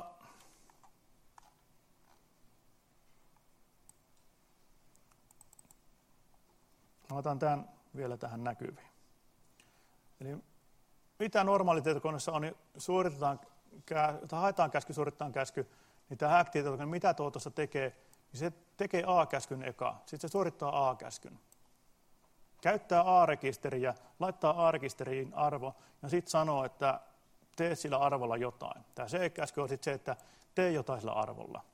Mä otan tämän vielä tähän näkyviin. Eli mitä normaalitietokoneessa on, niin suoritetaan, haetaan käsky, suoritetaan käsky, niin tämä hack-tietokone, mitä tuo tuossa tekee, niin se tekee A-käskyn eka, sitten se suorittaa A-käskyn. Käyttää A-rekisteriä, laittaa A-rekisteriin arvo ja sitten sanoo, että tee sillä arvolla jotain. Tämä C-käsky on sitten se, että tee jotain sillä arvolla.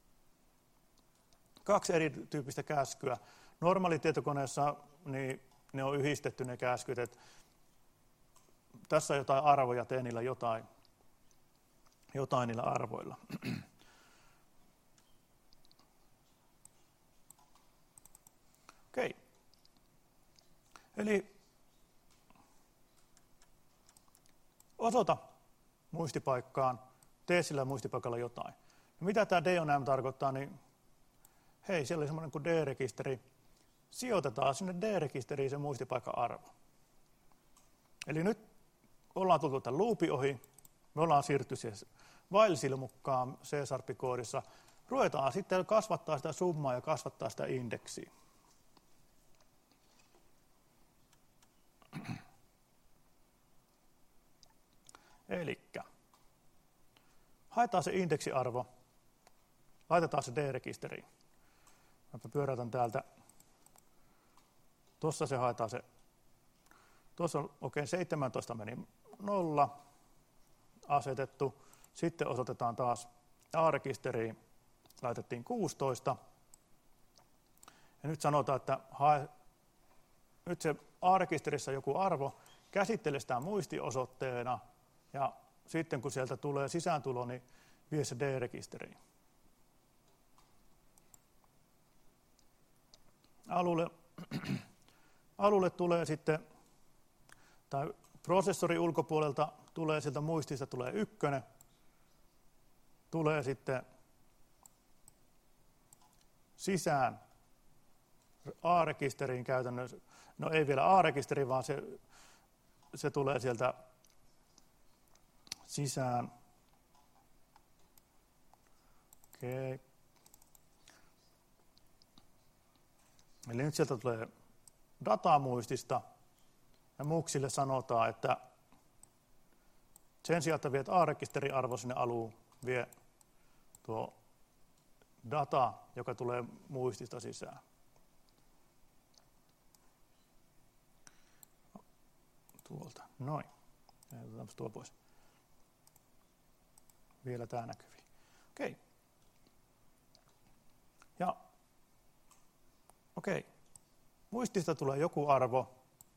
Kaksi erityyppistä käskyä. Normaalitietokoneessa niin ne on yhdistetty ne käskyt, että tässä on jotain arvoja, tee niillä jotain, jotain niillä arvoilla. Okei. Eli osoita muistipaikkaan, tee sillä muistipaikalla jotain. Ja mitä tämä D on M tarkoittaa, niin hei, siellä oli semmoinen kuin D-rekisteri. Sijoitetaan sinne D-rekisteriin se muistipaikan arvo. Eli nyt ollaan tultu tämän loopin ohi, me ollaan siirtynyt siihen while-silmukkaan C-sharp-koodissa. Ruvetaan sitten kasvattaa sitä summaa ja kasvattaa sitä indeksiä. Elikkä haetaan se indeksiarvo, laitetaan se D-rekisteriin. Mä pyöräytän täältä. Tuossa se haetaan se. Tuossa on okei, okay, seitsemäntoista meni nolla asetettu. Sitten osoitetaan taas A-rekisteriin. Laitettiin kuusitoista. Ja nyt sanotaan, että hae, nyt se A-rekisterissä joku arvo, käsittele sitä muistiosoitteena ja sitten kun sieltä tulee sisääntulo, niin vie se D-rekisteriin. Alulle, alulle tulee sitten, tai prosessorin ulkopuolelta tulee sieltä muistista tulee ykkönen, tulee sitten sisään A-rekisteriin käytännössä, no ei vielä A-rekisteriin, vaan se, se tulee sieltä sisään. Okei. Okay. Eli nyt sieltä tulee datamuistista ja muksille sanotaan, että sen sijaan, että viet A-rekisteriarvo sinne aluun, vie tuo data, joka tulee muistista sisään. Tuolta, noin. Otetaanpas tuo pois. Vielä tämä näkyviin. Okei. Ja okei. Muistista tulee joku arvo.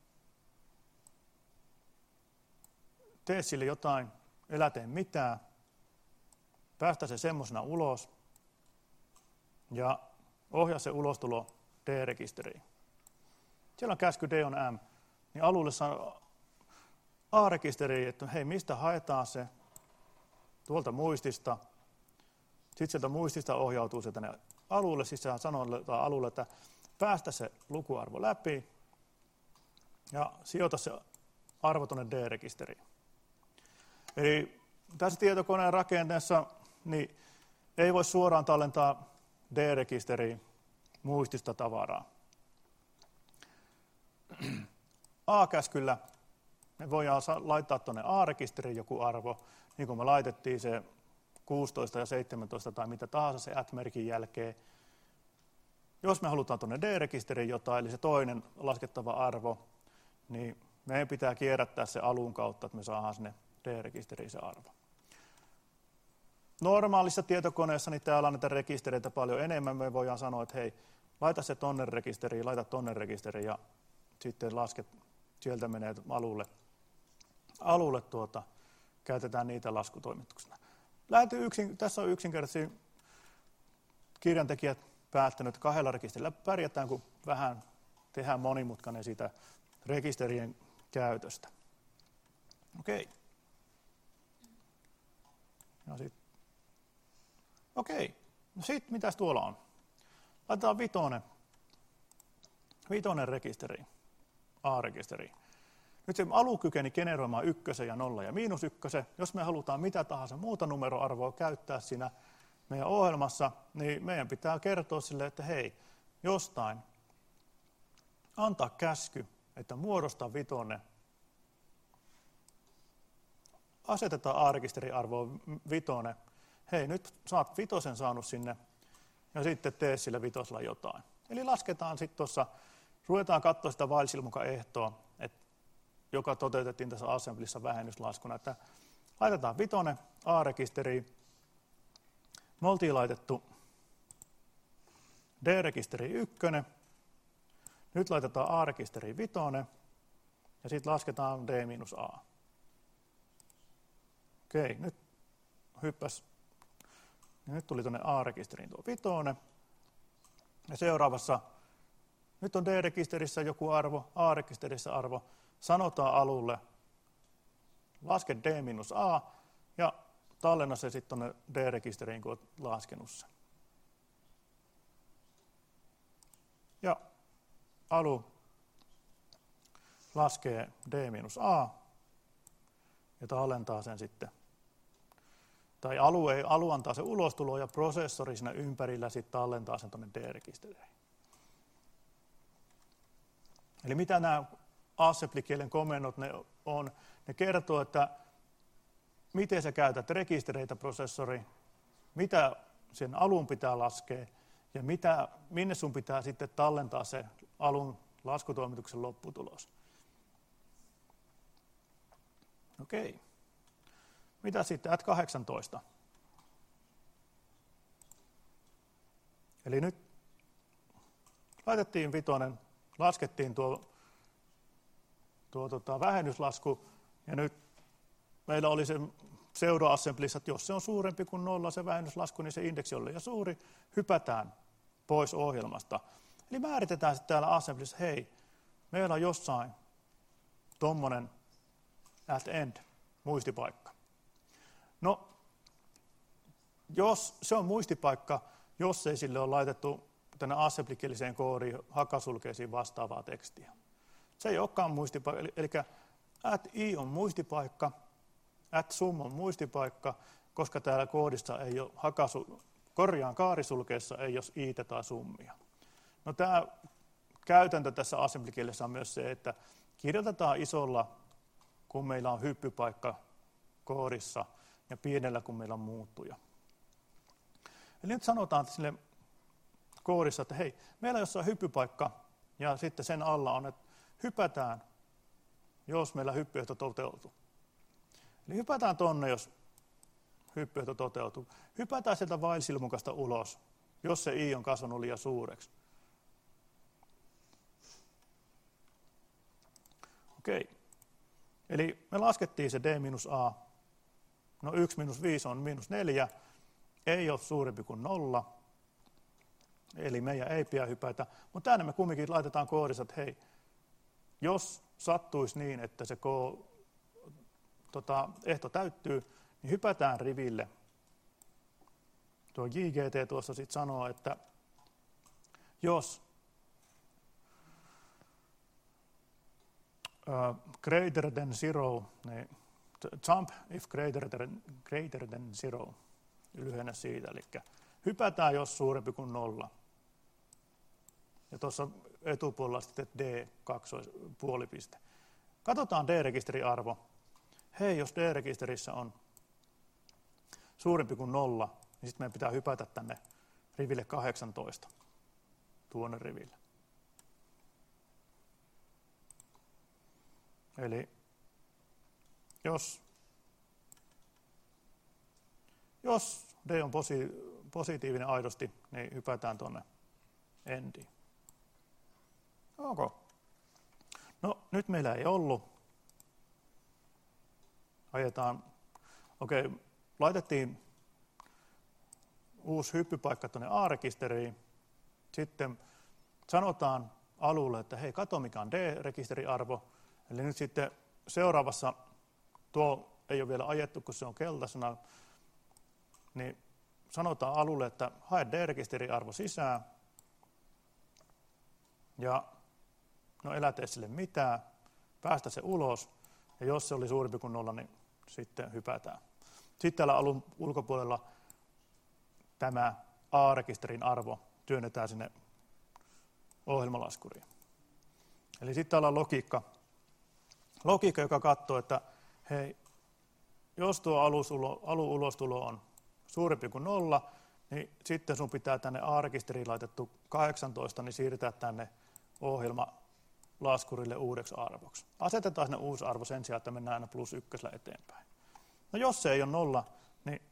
Tee sille jotain, elä tee mitään. Päästä se semmoisena ulos. Ja ohjaa se ulostulo D-rekisteriin. Siellä on käsky D on M. Niin alulle sanoo A-rekisteriin, että hei, mistä haetaan se? Tuolta muistista. Sitten sieltä muistista ohjautuu se tänne alulle sisään, sanotaan alulle, että päästä se lukuarvo läpi ja sijoita se arvo tuonne D-rekisteriin. Eli tässä tietokoneen rakenteessa niin ei voi suoraan tallentaa D-rekisteriin muistista tavaraa. A-käskyllä me voidaan laittaa tuonne A-rekisteriin joku arvo, niin kuin me laitettiin se kuusitoista ja seitsemäntoista tai mitä tahansa se at-merkin jälkeen. Jos me halutaan tuonne D-rekisteriin jotain, eli se toinen laskettava arvo, niin meidän pitää kierrättää se alun kautta, että me saadaan sinne D-rekisteriin se arvo. Normaalissa tietokoneessa niin täällä on näitä rekistereitä paljon enemmän. Me voidaan sanoa, että hei, laita se tonne rekisteriin, laita tonne rekisteriin ja sitten lasket, sieltä menee alulle. Alulle tuota, käytetään niitä laskutoimituksena. Yksin, tässä on yksinkertaisia kirjantekijät päättänyt, että kahdella rekisterillä pärjätään, kun vähän tehdään monimutkainen siitä rekisterien käytöstä. Okei. Ja sit. Okei. No sit mitäs tuolla on? Laitetaan vitonen. Vitonen rekisteriin. A-rekisteriin. Nyt se alu kykeni generoimaan ykkösen ja nolla ja miinus ykkösen. Jos me halutaan mitä tahansa muuta numeroarvoa käyttää siinä meidän ohjelmassa, niin meidän pitää kertoa sille, että hei, jostain antaa käsky, että muodosta vitonen. Asetetaan A-rekisteriarvoon vitonen. Hei, nyt saat vitosen saanut sinne ja sitten tee sillä vitosella jotain. Eli lasketaan sitten tuossa, ruvetaan katsoa sitä while-silmuka-ehtoa, joka toteutettiin tässä assemblyssä vähennyslaskuna, että laitetaan vitonen A-rekisteriin. Me oltiin laitettu D-rekisteriin ykkönen. Nyt laitetaan A-rekisteriin vitonen ja sitten lasketaan D miinus A. Okei, nyt hyppäs. Ja nyt tuli tuonne A-rekisteriin tuo vitonen. Ja seuraavassa, nyt on D-rekisterissä joku arvo, A-rekisterissä arvo. Sanotaan alulle, laske D minus A ja tallenna se sitten tuonne D-rekisteriin, kun olet laskenut sen. Ja alu laskee D minus A ja tallentaa sen sitten. Tai alu, ei, alu antaa sen ulostulo ja prosessori siinä ympärillä sitten tallentaa sen tuonne D-rekisteriin. Eli mitä nämä assembly-kielen komennot ne on, ne kertoo, että miten sä käytät rekistereitä prosessori, mitä sen alun pitää laskea ja mitä, minne sun pitää sitten tallentaa se alun laskutoimituksen lopputulos. Okei. Mitä sitten at kahdeksantoista? Eli nyt laitettiin vitonen, laskettiin tuo tuo tota, vähennyslasku, ja nyt meillä oli se pseudo-assemblissa, että jos se on suurempi kuin nolla se vähennyslasku, niin se indeksi on liian suuri, hypätään pois ohjelmasta. Eli määritetään sitten täällä assemblissa, hei, meillä on jossain tommonen at end muistipaikka. No, jos se on muistipaikka, jos ei sille ole laitettu tänne assembly-kieliseen koodiin hakasulkeisiin vastaavaa tekstiä. Se ei olekaan muistipaikka, eli, eli at i on muistipaikka, at sum on muistipaikka, koska täällä koodissa ei ole hakasu, korjaan kaarisulkeessa ei ole iitä tai summia. No tämä käytäntö tässä assembly-kielessä on myös se, että kirjoitetaan isolla, kun meillä on hyppypaikka koodissa, ja pienellä, kun meillä on muuttuja. Eli nyt sanotaan sille koodissa, että hei, meillä on jossain hyppypaikka, ja sitten sen alla on, että hypätään, jos meillä hyppyehto toteutuu. Eli hypätään tonne, jos hyppyehto toteutuu. Hypätään sieltä while-silmukasta ulos, jos se i on kasvanut liian suureksi. Okei. Eli me laskettiin se d minus a. No yksi minus viisi on miinus neljä. Ei ole suurempi kuin nolla. Eli meidän ei pidä hypätä. Mutta tänne me kumminkin laitetaan koodissa, että hei, jos sattuisi niin, että se ko, tota, ehto täyttyy, niin hypätään riville. Tuo J G T tuossa sitten sanoo, että jos uh, greater than zero, niin jump if greater than, greater than zero, lyhenne siitä, eli hypätään jos suurempi kuin nolla. Ja tuossa etupuolella sitten D, kaksois, puolipiste. Katsotaan D-rekisteriarvo. Hei, jos D-rekisterissä on suurempi kuin nolla, niin sitten meidän pitää hypätä tänne riville kahdeksantoista, tuonne riville. Eli jos, jos D on posi, positiivinen aidosti, niin hypätään tuonne endiin. Ok. No, nyt meillä ei ollut. Ajetaan, okei, okay, laitettiin uusi hyppypaikka tuonne A-rekisteriin. Sitten sanotaan alulle, että hei, kato mikä on D-rekisteriarvo. Eli nyt sitten seuraavassa, tuo ei ole vielä ajettu, kun se on keltaisena, niin sanotaan alulle, että hae D-rekisteriarvo sisään, ja no älä tee sille mitään, päästä se ulos, ja jos se oli suurempi kuin nolla, niin sitten hypätään. Sitten täällä alun ulkopuolella tämä A-rekisterin arvo työnnetään sinne ohjelmalaskuriin. Eli sitten täällä on logiikka, logiikka, joka katsoo, että hei, jos tuo alun ulostulo on suurempi kuin nolla, niin sitten sun pitää tänne A-rekisteriin laitettu kahdeksantoista, niin siirtää tänne ohjelmalaskurille uudeksi arvoksi. Asetetaan sinne uusi arvo sen sijaan, että mennään aina plus ykkösellä eteenpäin. No jos se ei ole nolla, niin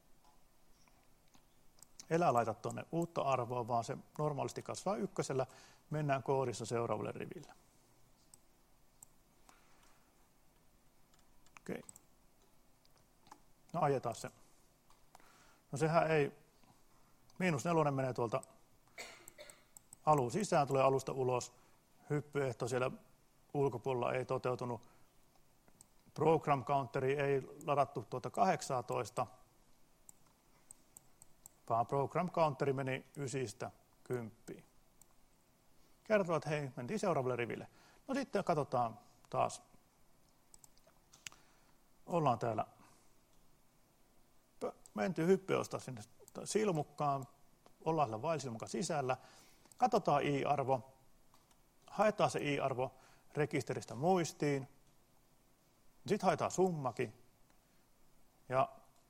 elää laita tuonne uutta arvoa, vaan se normaalisti kasvaa ykkösellä, mennään koodissa seuraavalle riville. Okei. No ajetaan se. No sehän ei, miinus nelonen menee tuolta alun sisään, tulee alusta ulos, hyppyehto siellä ulkopuolella ei toteutunut, program counteri ei ladattu tuota kahdeksantoista, vaan program counteri meni ysistä kymppiin. Kertoo, että hei, mentiin seuraavalle riville. No sitten katsotaan taas. Ollaan täällä menty hyppyosta sinne silmukkaan, ollaan siellä vain-silmukan sisällä. Katsotaan i-arvo, haetaan se i-arvo rekisteristä muistiin, sitten haetaan summakin ja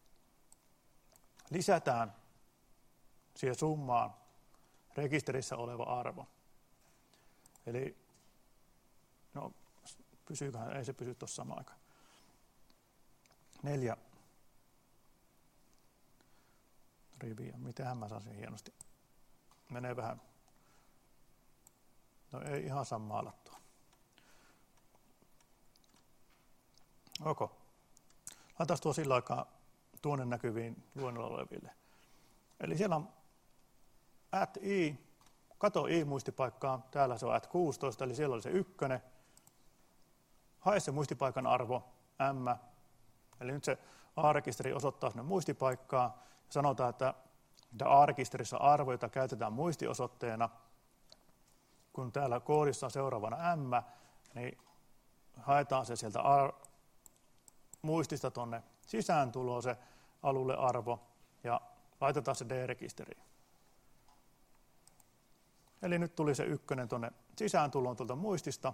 lisätään siihen summaan rekisterissä oleva arvo. Eli, no pysyyköhän, ei se pysy tuossa samaan aikaan. Neljä riviä. Mitenhän mä saan sen hienosti? Menee vähän. No ei ihan saa maalattua. Ok. Laitaas tuo sillä aikaa tuonne näkyviin luennolla oleville. Eli siellä on at i, kato i-muistipaikkaa, täällä se on at kuusitoista, eli siellä oli se ykkönen. Hae se muistipaikan arvo, m, eli nyt se A-rekisteri osoittaa sinne muistipaikkaa. Sanotaan, että A-rekisterissä on arvo, jota käytetään muistiosoitteena. Kun täällä koodissa on seuraavana m, niin haetaan se sieltä muistista tuonne sisään tuloon se alulle arvo ja laitetaan se D-rekisteriin. Eli nyt tuli se ykkönen tuonne sisään tuloon tuolta muistista.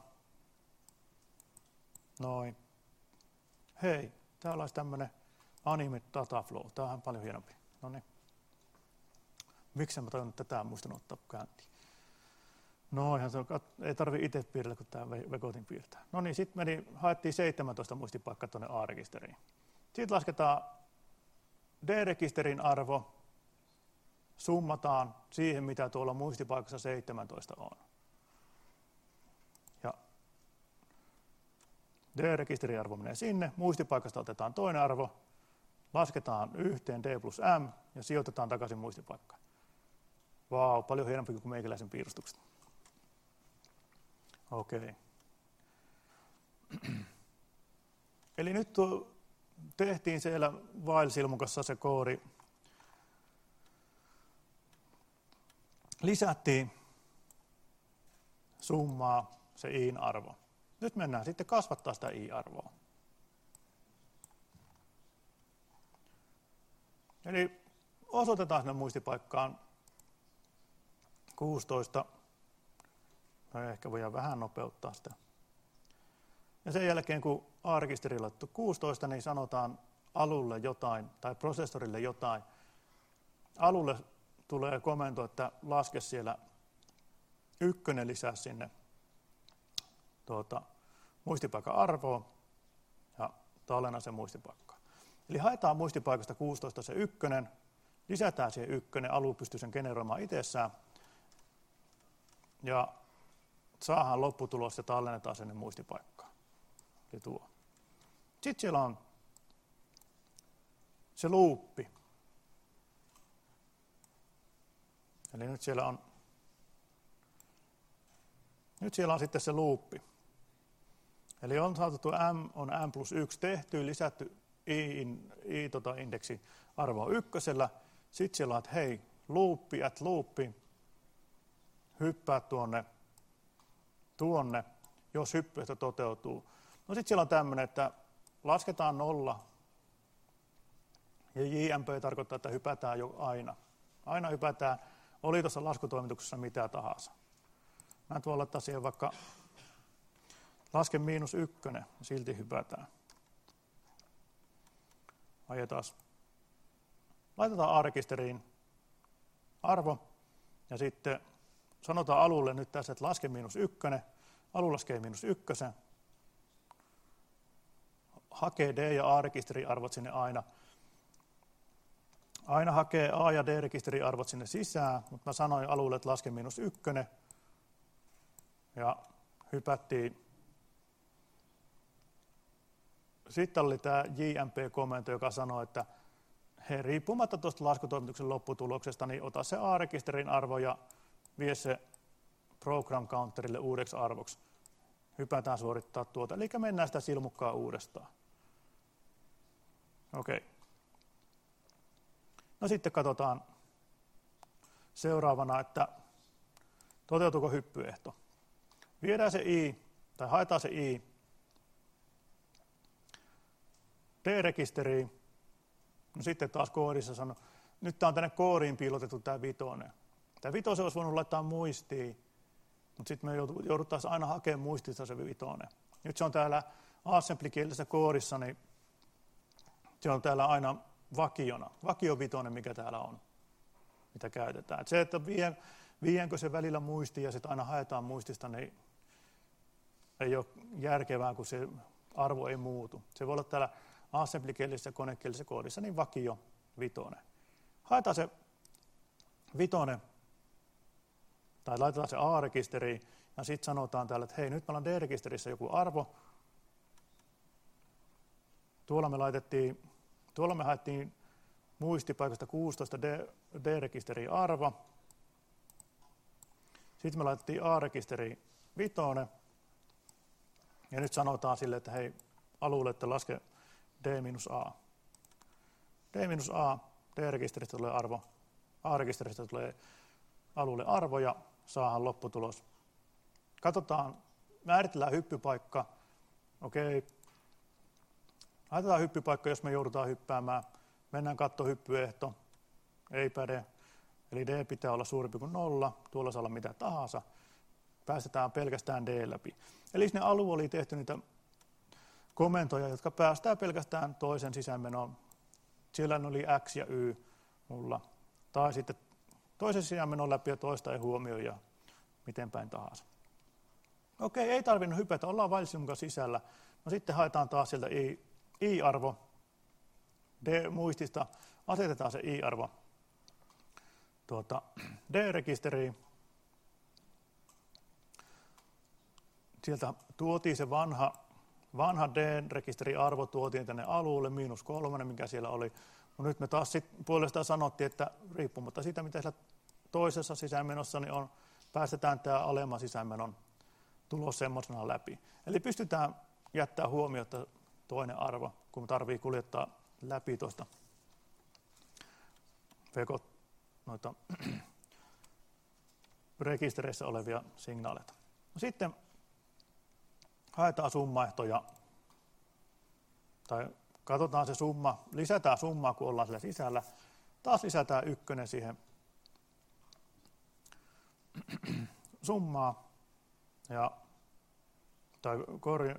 Noin. Hei, täällä olisi tämmöinen anime data flow. Tämä on paljon hienompi. No niin. Miksi mä tajunnut tätä muistanut ottaa käyntiin? No ihan se on, ei tarvitse itse piirrellä, kun tämä Vegotin piirtää. No niin, sitten meni, haettiin seitsemäntoista muistipaikkaa tuonne A-rekisteriin. Sitten lasketaan D-rekisterin arvo, summataan siihen, mitä tuolla muistipaikassa seitsemäntoista on. Ja D-rekisterin arvo menee sinne, muistipaikasta otetaan toinen arvo, lasketaan yhteen D plus M ja sijoitetaan takaisin muistipaikkaan. Vau, paljon hienompi kuin meikäläisen piirustukset. Okei. Eli nyt tuo, tehtiin siellä while-silmukassa se koodi. Lisättiin summaa, se iin arvo. Nyt mennään sitten kasvattaa sitä i-arvoa. Eli osoitetaan sinne muistipaikkaan kuusitoista. No ehkä voidaan vähän nopeuttaa sitä. Ja sen jälkeen, kun A-rekisteriin laittu kuusitoista, niin sanotaan alulle jotain tai prosessorille jotain. Alulle tulee komento, että laske siellä ykkönen lisää sinne tuota, muistipaikan arvoa ja tallenna se muistipaikka. Eli haetaan muistipaikasta kuusitoista se ykkönen, lisätään siihen ykkönen, alu pystyy sen generoimaan itsessään ja saadaan lopputulos ja tallennetaan sinne muistipaikkaan. Eli tuo. Sitten siellä on se luuppi. Eli nyt siellä on, nyt siellä on sitten se luuppi. Eli on saatu tuo m on m plus yksi tehty, lisätty i, i tota indeksi arvoa ykkösellä. Sitten siellä on, että hei, loopi at loopi, hyppää tuonne, tuonne, jos hyppyehto toteutuu. No sitten siellä on tämmöinen, että lasketaan nolla, ja J M P tarkoittaa, että hypätään jo aina. Aina hypätään, oli tuossa laskutoimituksessa mitä tahansa. Mä tuolla laittaa siihen vaikka laske miinus ykkönen, silti hypätään. Ajetaan. Laitetaan A-rekisteriin arvo, ja sitten sanotaan alulle nyt tässä, että laske miinus ykkönen, alu laskee miinus ykkösen, hakee D- ja A-rekisteriarvot sinne aina. Aina hakee A- ja D-rekisteriarvot sinne sisään, mutta mä sanoin alulle, että laske miinus ykkönen, ja hypättiin. Sitten oli tämä J M P-komento, joka sanoi, että he riippumatta tuosta laskutoimituksen lopputuloksesta, niin ota se A-rekisterin arvo ja vie se program counterille uudeksi arvoksi. Hypätään suorittaa tuota, eli mennään sitä silmukkaa uudestaan. Okei. No sitten katsotaan seuraavana, että toteutuuko hyppyehto. Viedään se I, tai haetaan se I D-rekisteriin. No sitten taas koodissa sanoo, nyt tämä on tänne koodiin piilotettu tämä vitonen. Tämä vitosen olisi voinut laittaa muistiin, mutta sitten me jouduttaisiin aina hakemaan muistista se vitonen. Nyt se on täällä assembly-kielisessä koodissa, niin se on täällä aina vakiona, vakiovitonen, mikä täällä on, mitä käytetään. Et se, että vien, viienkö se välillä muistiin ja sitten aina haetaan muistista, niin ei ole järkevää, kun se arvo ei muutu. Se voi olla täällä assembly-kielisessä ja konekielisessä koodissa, niin vakio vitonen. Haetaan se vitonen, tai laitetaan se A-rekisteriin, ja sitten sanotaan täällä, että hei, nyt meillä on D-rekisterissä joku arvo. Tuolla me laitettiin, tuolla me haettiin muistipaikasta kuusitoista D-rekisteriin arvo. Sitten me laitettiin A-rekisteriin vitonen, ja nyt sanotaan sille, että hei, alulle, että laske D-A. D-A, D-rekisteristä tulee arvo, A-rekisteristä tulee alulle arvo ja saadaan lopputulos. Katsotaan, määritellään hyppypaikka. Okei, laitetaan hyppypaikka, jos me joudutaan hyppäämään. Mennään katsomaan hyppyehto, ei päde. Eli D pitää olla suurempi kuin nolla, tuolla saa olla mitä tahansa. Päästetään pelkästään D läpi. Eli sinne alueelle oli tehty niitä komentoja, jotka päästään pelkästään toisen sisäänmenoon. Siellä oli X ja Y mulla. Tai sitten toisen sisäänmenon läpi ja toista ei huomioi ja miten päin tahansa. Okei, ei tarvinnut hypätä, ollaan vain mukaan sisällä. No sitten haetaan taas sieltä I, I-arvo. D-muistista asetetaan se I-arvo tuota, D-rekisteriin. Sieltä tuotiin se vanha, vanha D-rekisteriarvo, tuotiin tänne alueelle, miinus kolmonen, mikä siellä oli. Mutta nyt me taas sit puolestaan sanottiin, että riippumatta siitä, mitä siellä toisessa sisäänmenossa niin on, päästetään tämä alemman sisäänmenon tulos semmoisena läpi. Eli pystytään jättämään huomiota toinen arvo, kun tarvii kuljettaa läpi tuosta vekot, noita rekistereissä olevia signaaleita. No sitten haetaan summaehtoja, tai katsotaan se summa, lisätään summaa, kun ollaan siellä sisällä. Taas lisätään ykkönen siihen summaa, ja, tai, korja,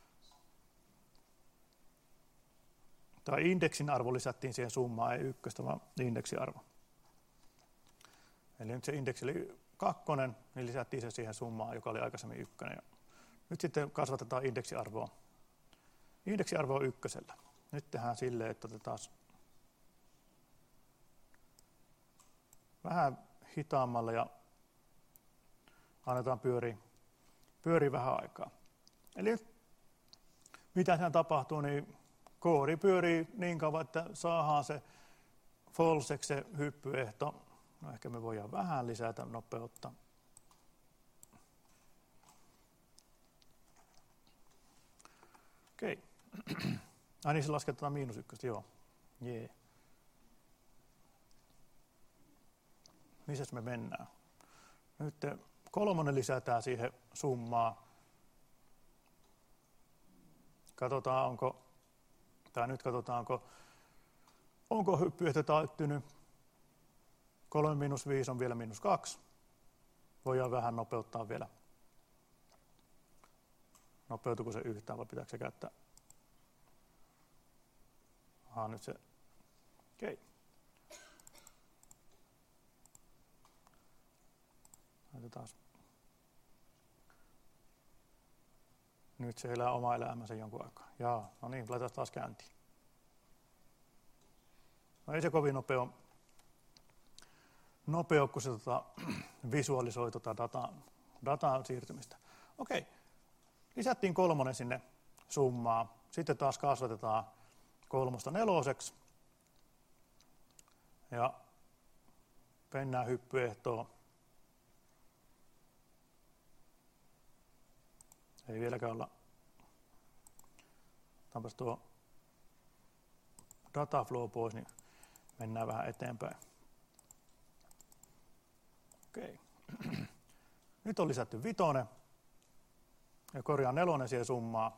tai indeksin arvo lisättiin siihen summaan, ei ykköstä, vaan indeksiarvo. Eli nyt se indeksi oli kakkonen, niin lisättiin se siihen summaan, joka oli aikaisemmin ykkönen. Ja nyt sitten kasvatetaan indeksiarvoa. Indeksiarvo on ykkösellä. Nyt tehdään silleen, että otetaan vähän hitaammalle ja annetaan pyöriä, pyöriä vähän aikaa. Eli mitä siinä tapahtuu, niin koodi pyörii niin kauan, että saadaan se falseksi se hyppyehto. No ehkä me voidaan vähän lisätä nopeutta. Okei. Ai niin, se lasketaan miinus ykköstä, joo. Jee. Missäs me mennään? Nyt kolmonen lisätään siihen summaan. Katsotaan, onko, tai nyt katsotaan, onko, onko hyppyehto täyttynyt. kolme miinus viisi on vielä miinus kaksi. Voidaan vähän nopeuttaa vielä. Nopeutuuko se yhtään vai pitääkö se käyttää? Aha, nyt se. Okei. Okay. Laitetaan. Nyt se elää oma elämänsä jonkun aikaa. Jaa, no niin, laitetaan taas käyntiin. No ei se kovin nopea, nopea kun se tota, visualisoi tota dataa, dataan siirtymistä. Okei, lisättiin kolmonen sinne summaan. Sitten taas kasvatetaan kolmosta neloseksi. Ja mennään hyppyehtoon. Ei vieläkään olla. Otanpas tuo dataflow pois, niin mennään vähän eteenpäin. Okei. Nyt on lisätty vitonen ja korjaan nelonen siihen summaan.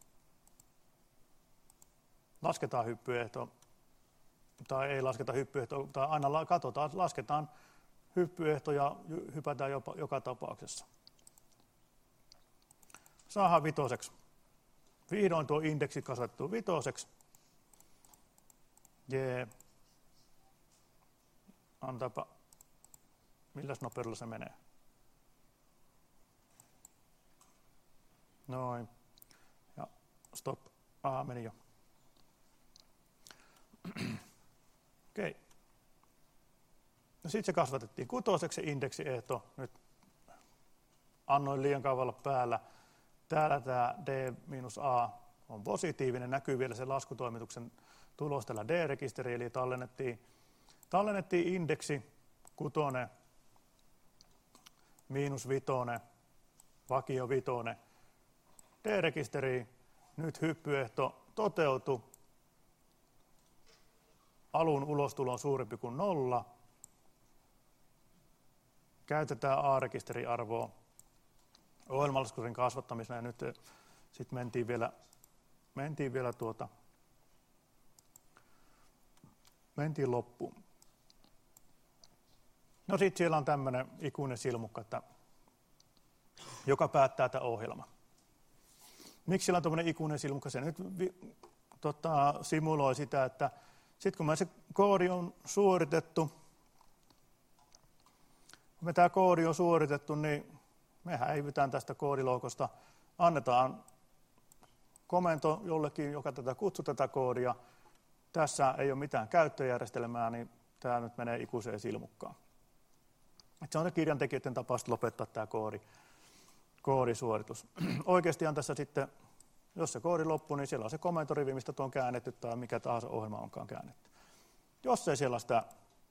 Lasketaan hyppyehto, tai ei lasketa hyppyehto, tai aina katsotaan, lasketaan hyppyehto ja hypätään jopa, joka tapauksessa. Saadaan vitoseksi. Vihdoin tuo indeksi kasvattuu vitoseksi. Jee. Antaapa. Milläs nopeudella se menee? Noin. Ja stop. Aha, meni jo. Okei. No sitten se kasvatettiin kutoseksi se indeksiehto. Nyt annoin liian kauan olla päällä. Täällä tämä D-A on positiivinen, näkyy vielä se laskutoimituksen tulos tällä D-rekisteriin, eli tallennettiin, tallennettiin indeksi, kutone, miinus vitone, vakio vitone, D-rekisteriin, nyt hyppyehto toteutui, alun ulostulo on suurempi kuin nolla, käytetään A-rekisteriarvoa, ohjelmalaskurin kasvattamisena ja nyt sitten mentiin vielä, mentiin vielä tuota, mentiin loppuun. No sitten siellä on tämmöinen ikuinen silmukka, että, joka päättää tämä ohjelma. Miksi siellä on tämmöinen ikuinen silmukka? Se nyt vi, tota, simuloi sitä, että sitten kun me se koodi on suoritettu, kun me tämä koodi on suoritettu, niin me häivytään tästä koodiloukosta, annetaan komento jollekin, joka tätä kutsuu tätä koodia. Tässä ei ole mitään käyttöjärjestelmää, niin tämä nyt menee ikuiseen silmukkaan. Se on se kirjantekijöiden tapa lopettaa tämä koodi, koodisuoritus. Oikeastihan tässä sitten, jos se koodi loppuu, niin siellä on se komentorivi, mistä tuo on käännetty tai mikä tahansa ohjelma onkaan käännetty. Jos ei siellä sitä,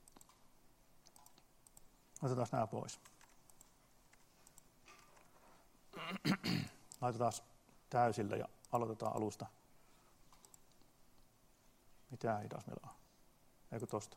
otetaan nämä pois. Laitetaan täysillä ja aloitetaan alusta. Mitä hidas meillä on? Eikö tosta?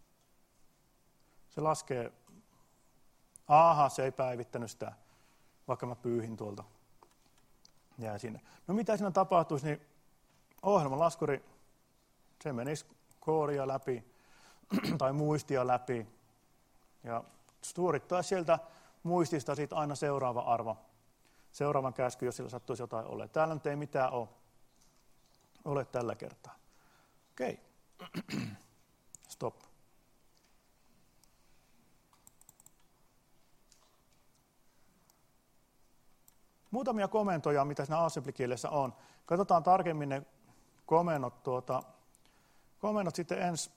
Se laskee. Aha, se ei päivittänyt sitä, vaikka mä pyyhin tuolta. Jää sinne. No mitä siinä tapahtuisi, niin ohjelmalaskuri, se menisi koodia läpi tai muistia läpi ja suorittaa sieltä muistista sit aina seuraava arvo. Seuraavan käsky, jos sillä sattuisi jotain ole. Täällä nyt ei mitään ole, ole tällä kertaa. Okei. Stop. Muutamia komentoja, mitä siinä assembly-kielessä on. Katsotaan tarkemmin ne komennot, tuota, komennot sitten ensi,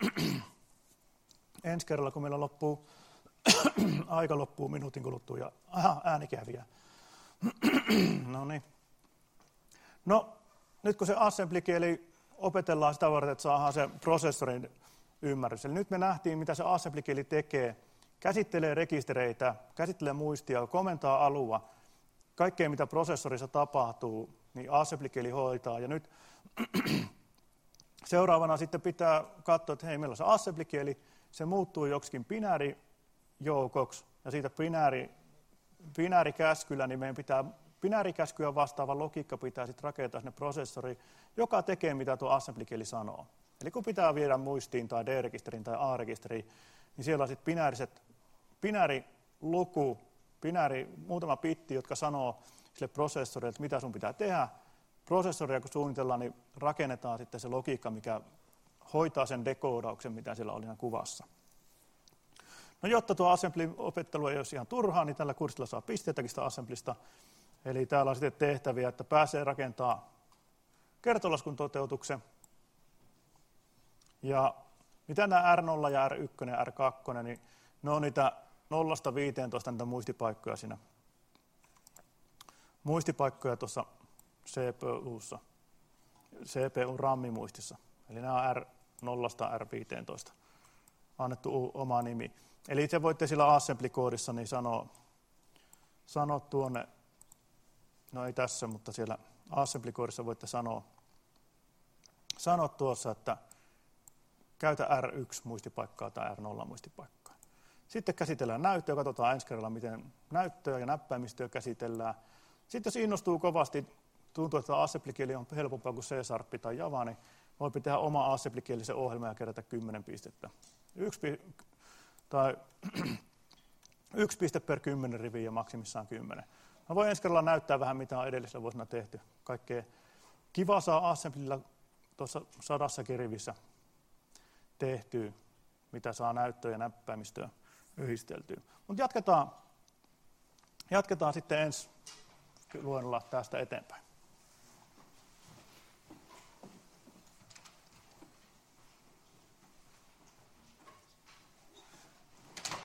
ensi kerralla, kun meillä loppuu, aika loppuu minuutin kuluttua ja aha, äänikin häviää. No niin. No, nyt kun se assembly-kieli opetellaan sitä varten, että saadaan se prosessorin ymmärrys. Eli nyt me nähtiin, mitä se assembly-kieli tekee. Käsittelee rekistereitä, käsittelee muistia, komentaa alua. Kaikkea, mitä prosessorissa tapahtuu, niin assembly-kieli hoitaa. Ja nyt seuraavana sitten pitää katsoa, että hei, meillä on se assembly-kieli, se muuttuu joksikin binäärijoukoksi, ja siitä binääri, binäärikäskyllä, niin meidän pitää binäärikäskyä vastaava logiikka pitää sitten rakentaa sinne prosessoriin, joka tekee, mitä tuo assembly-kieli sanoo. Eli kun pitää viedä muistiin tai D-rekisteriin tai A-rekisteriin, niin siellä on sitten binääriset, binääriluku, binääri, muutama bitti, jotka sanoo sille prosessorille, että mitä sun pitää tehdä. Prosessoria kun suunnitellaan, niin rakennetaan sitten se logiikka, mikä hoitaa sen dekoodauksen, mitä siellä oli siinä kuvassa. No jotta tuo assembly-opettelu ei olisi ihan turhaa, niin tällä kurssilla saa pisteitäkin sitä assemblista. Eli täällä on sitten tehtäviä, että pääsee rakentamaan kertolaskun toteutuksen. Ja mitä nämä R nolla ja R yksi ja R kaksi, niin ne on niitä nollasta viiteentoista niitä muistipaikkoja siinä. Muistipaikkoja tuossa C P U:ssa, C P U-rammimuistissa. Eli nämä on R nolla R viisitoista. Annettu oma nimi. Eli se voitte sillä assembly-koodissa niin sanoa, sanoa tuonne, no ei tässä, mutta siellä assembly-koodissa voitte sanoa, sanoa tuossa, että käytä R yksi muistipaikkaa tai R nolla muistipaikkaa. Sitten käsitellään näyttöä, katsotaan ensi kerralla, miten näyttöä ja näppäimistöä käsitellään. Sitten jos innostuu kovasti, tuntuu, että assembly-kieli on helpompaa kuin C-Sharp tai Java, niin voi tehdä oma assembly-kielisen ohjelma ja kerätä kymmenen pistettä. Yksi, tai yksi piste per kymmenen riviä ja maksimissaan kymmenen. Mä voin ensi kerralla näyttää vähän, mitä on edellisellä vuosina tehty. Kaikkea kiva saa assemblyllä tuossa sadassakin rivissä tehtyä, mitä saa näyttöä ja näppäimistöä yhdisteltyä. Mutta jatketaan, jatketaan sitten ensi luennolla tästä eteenpäin.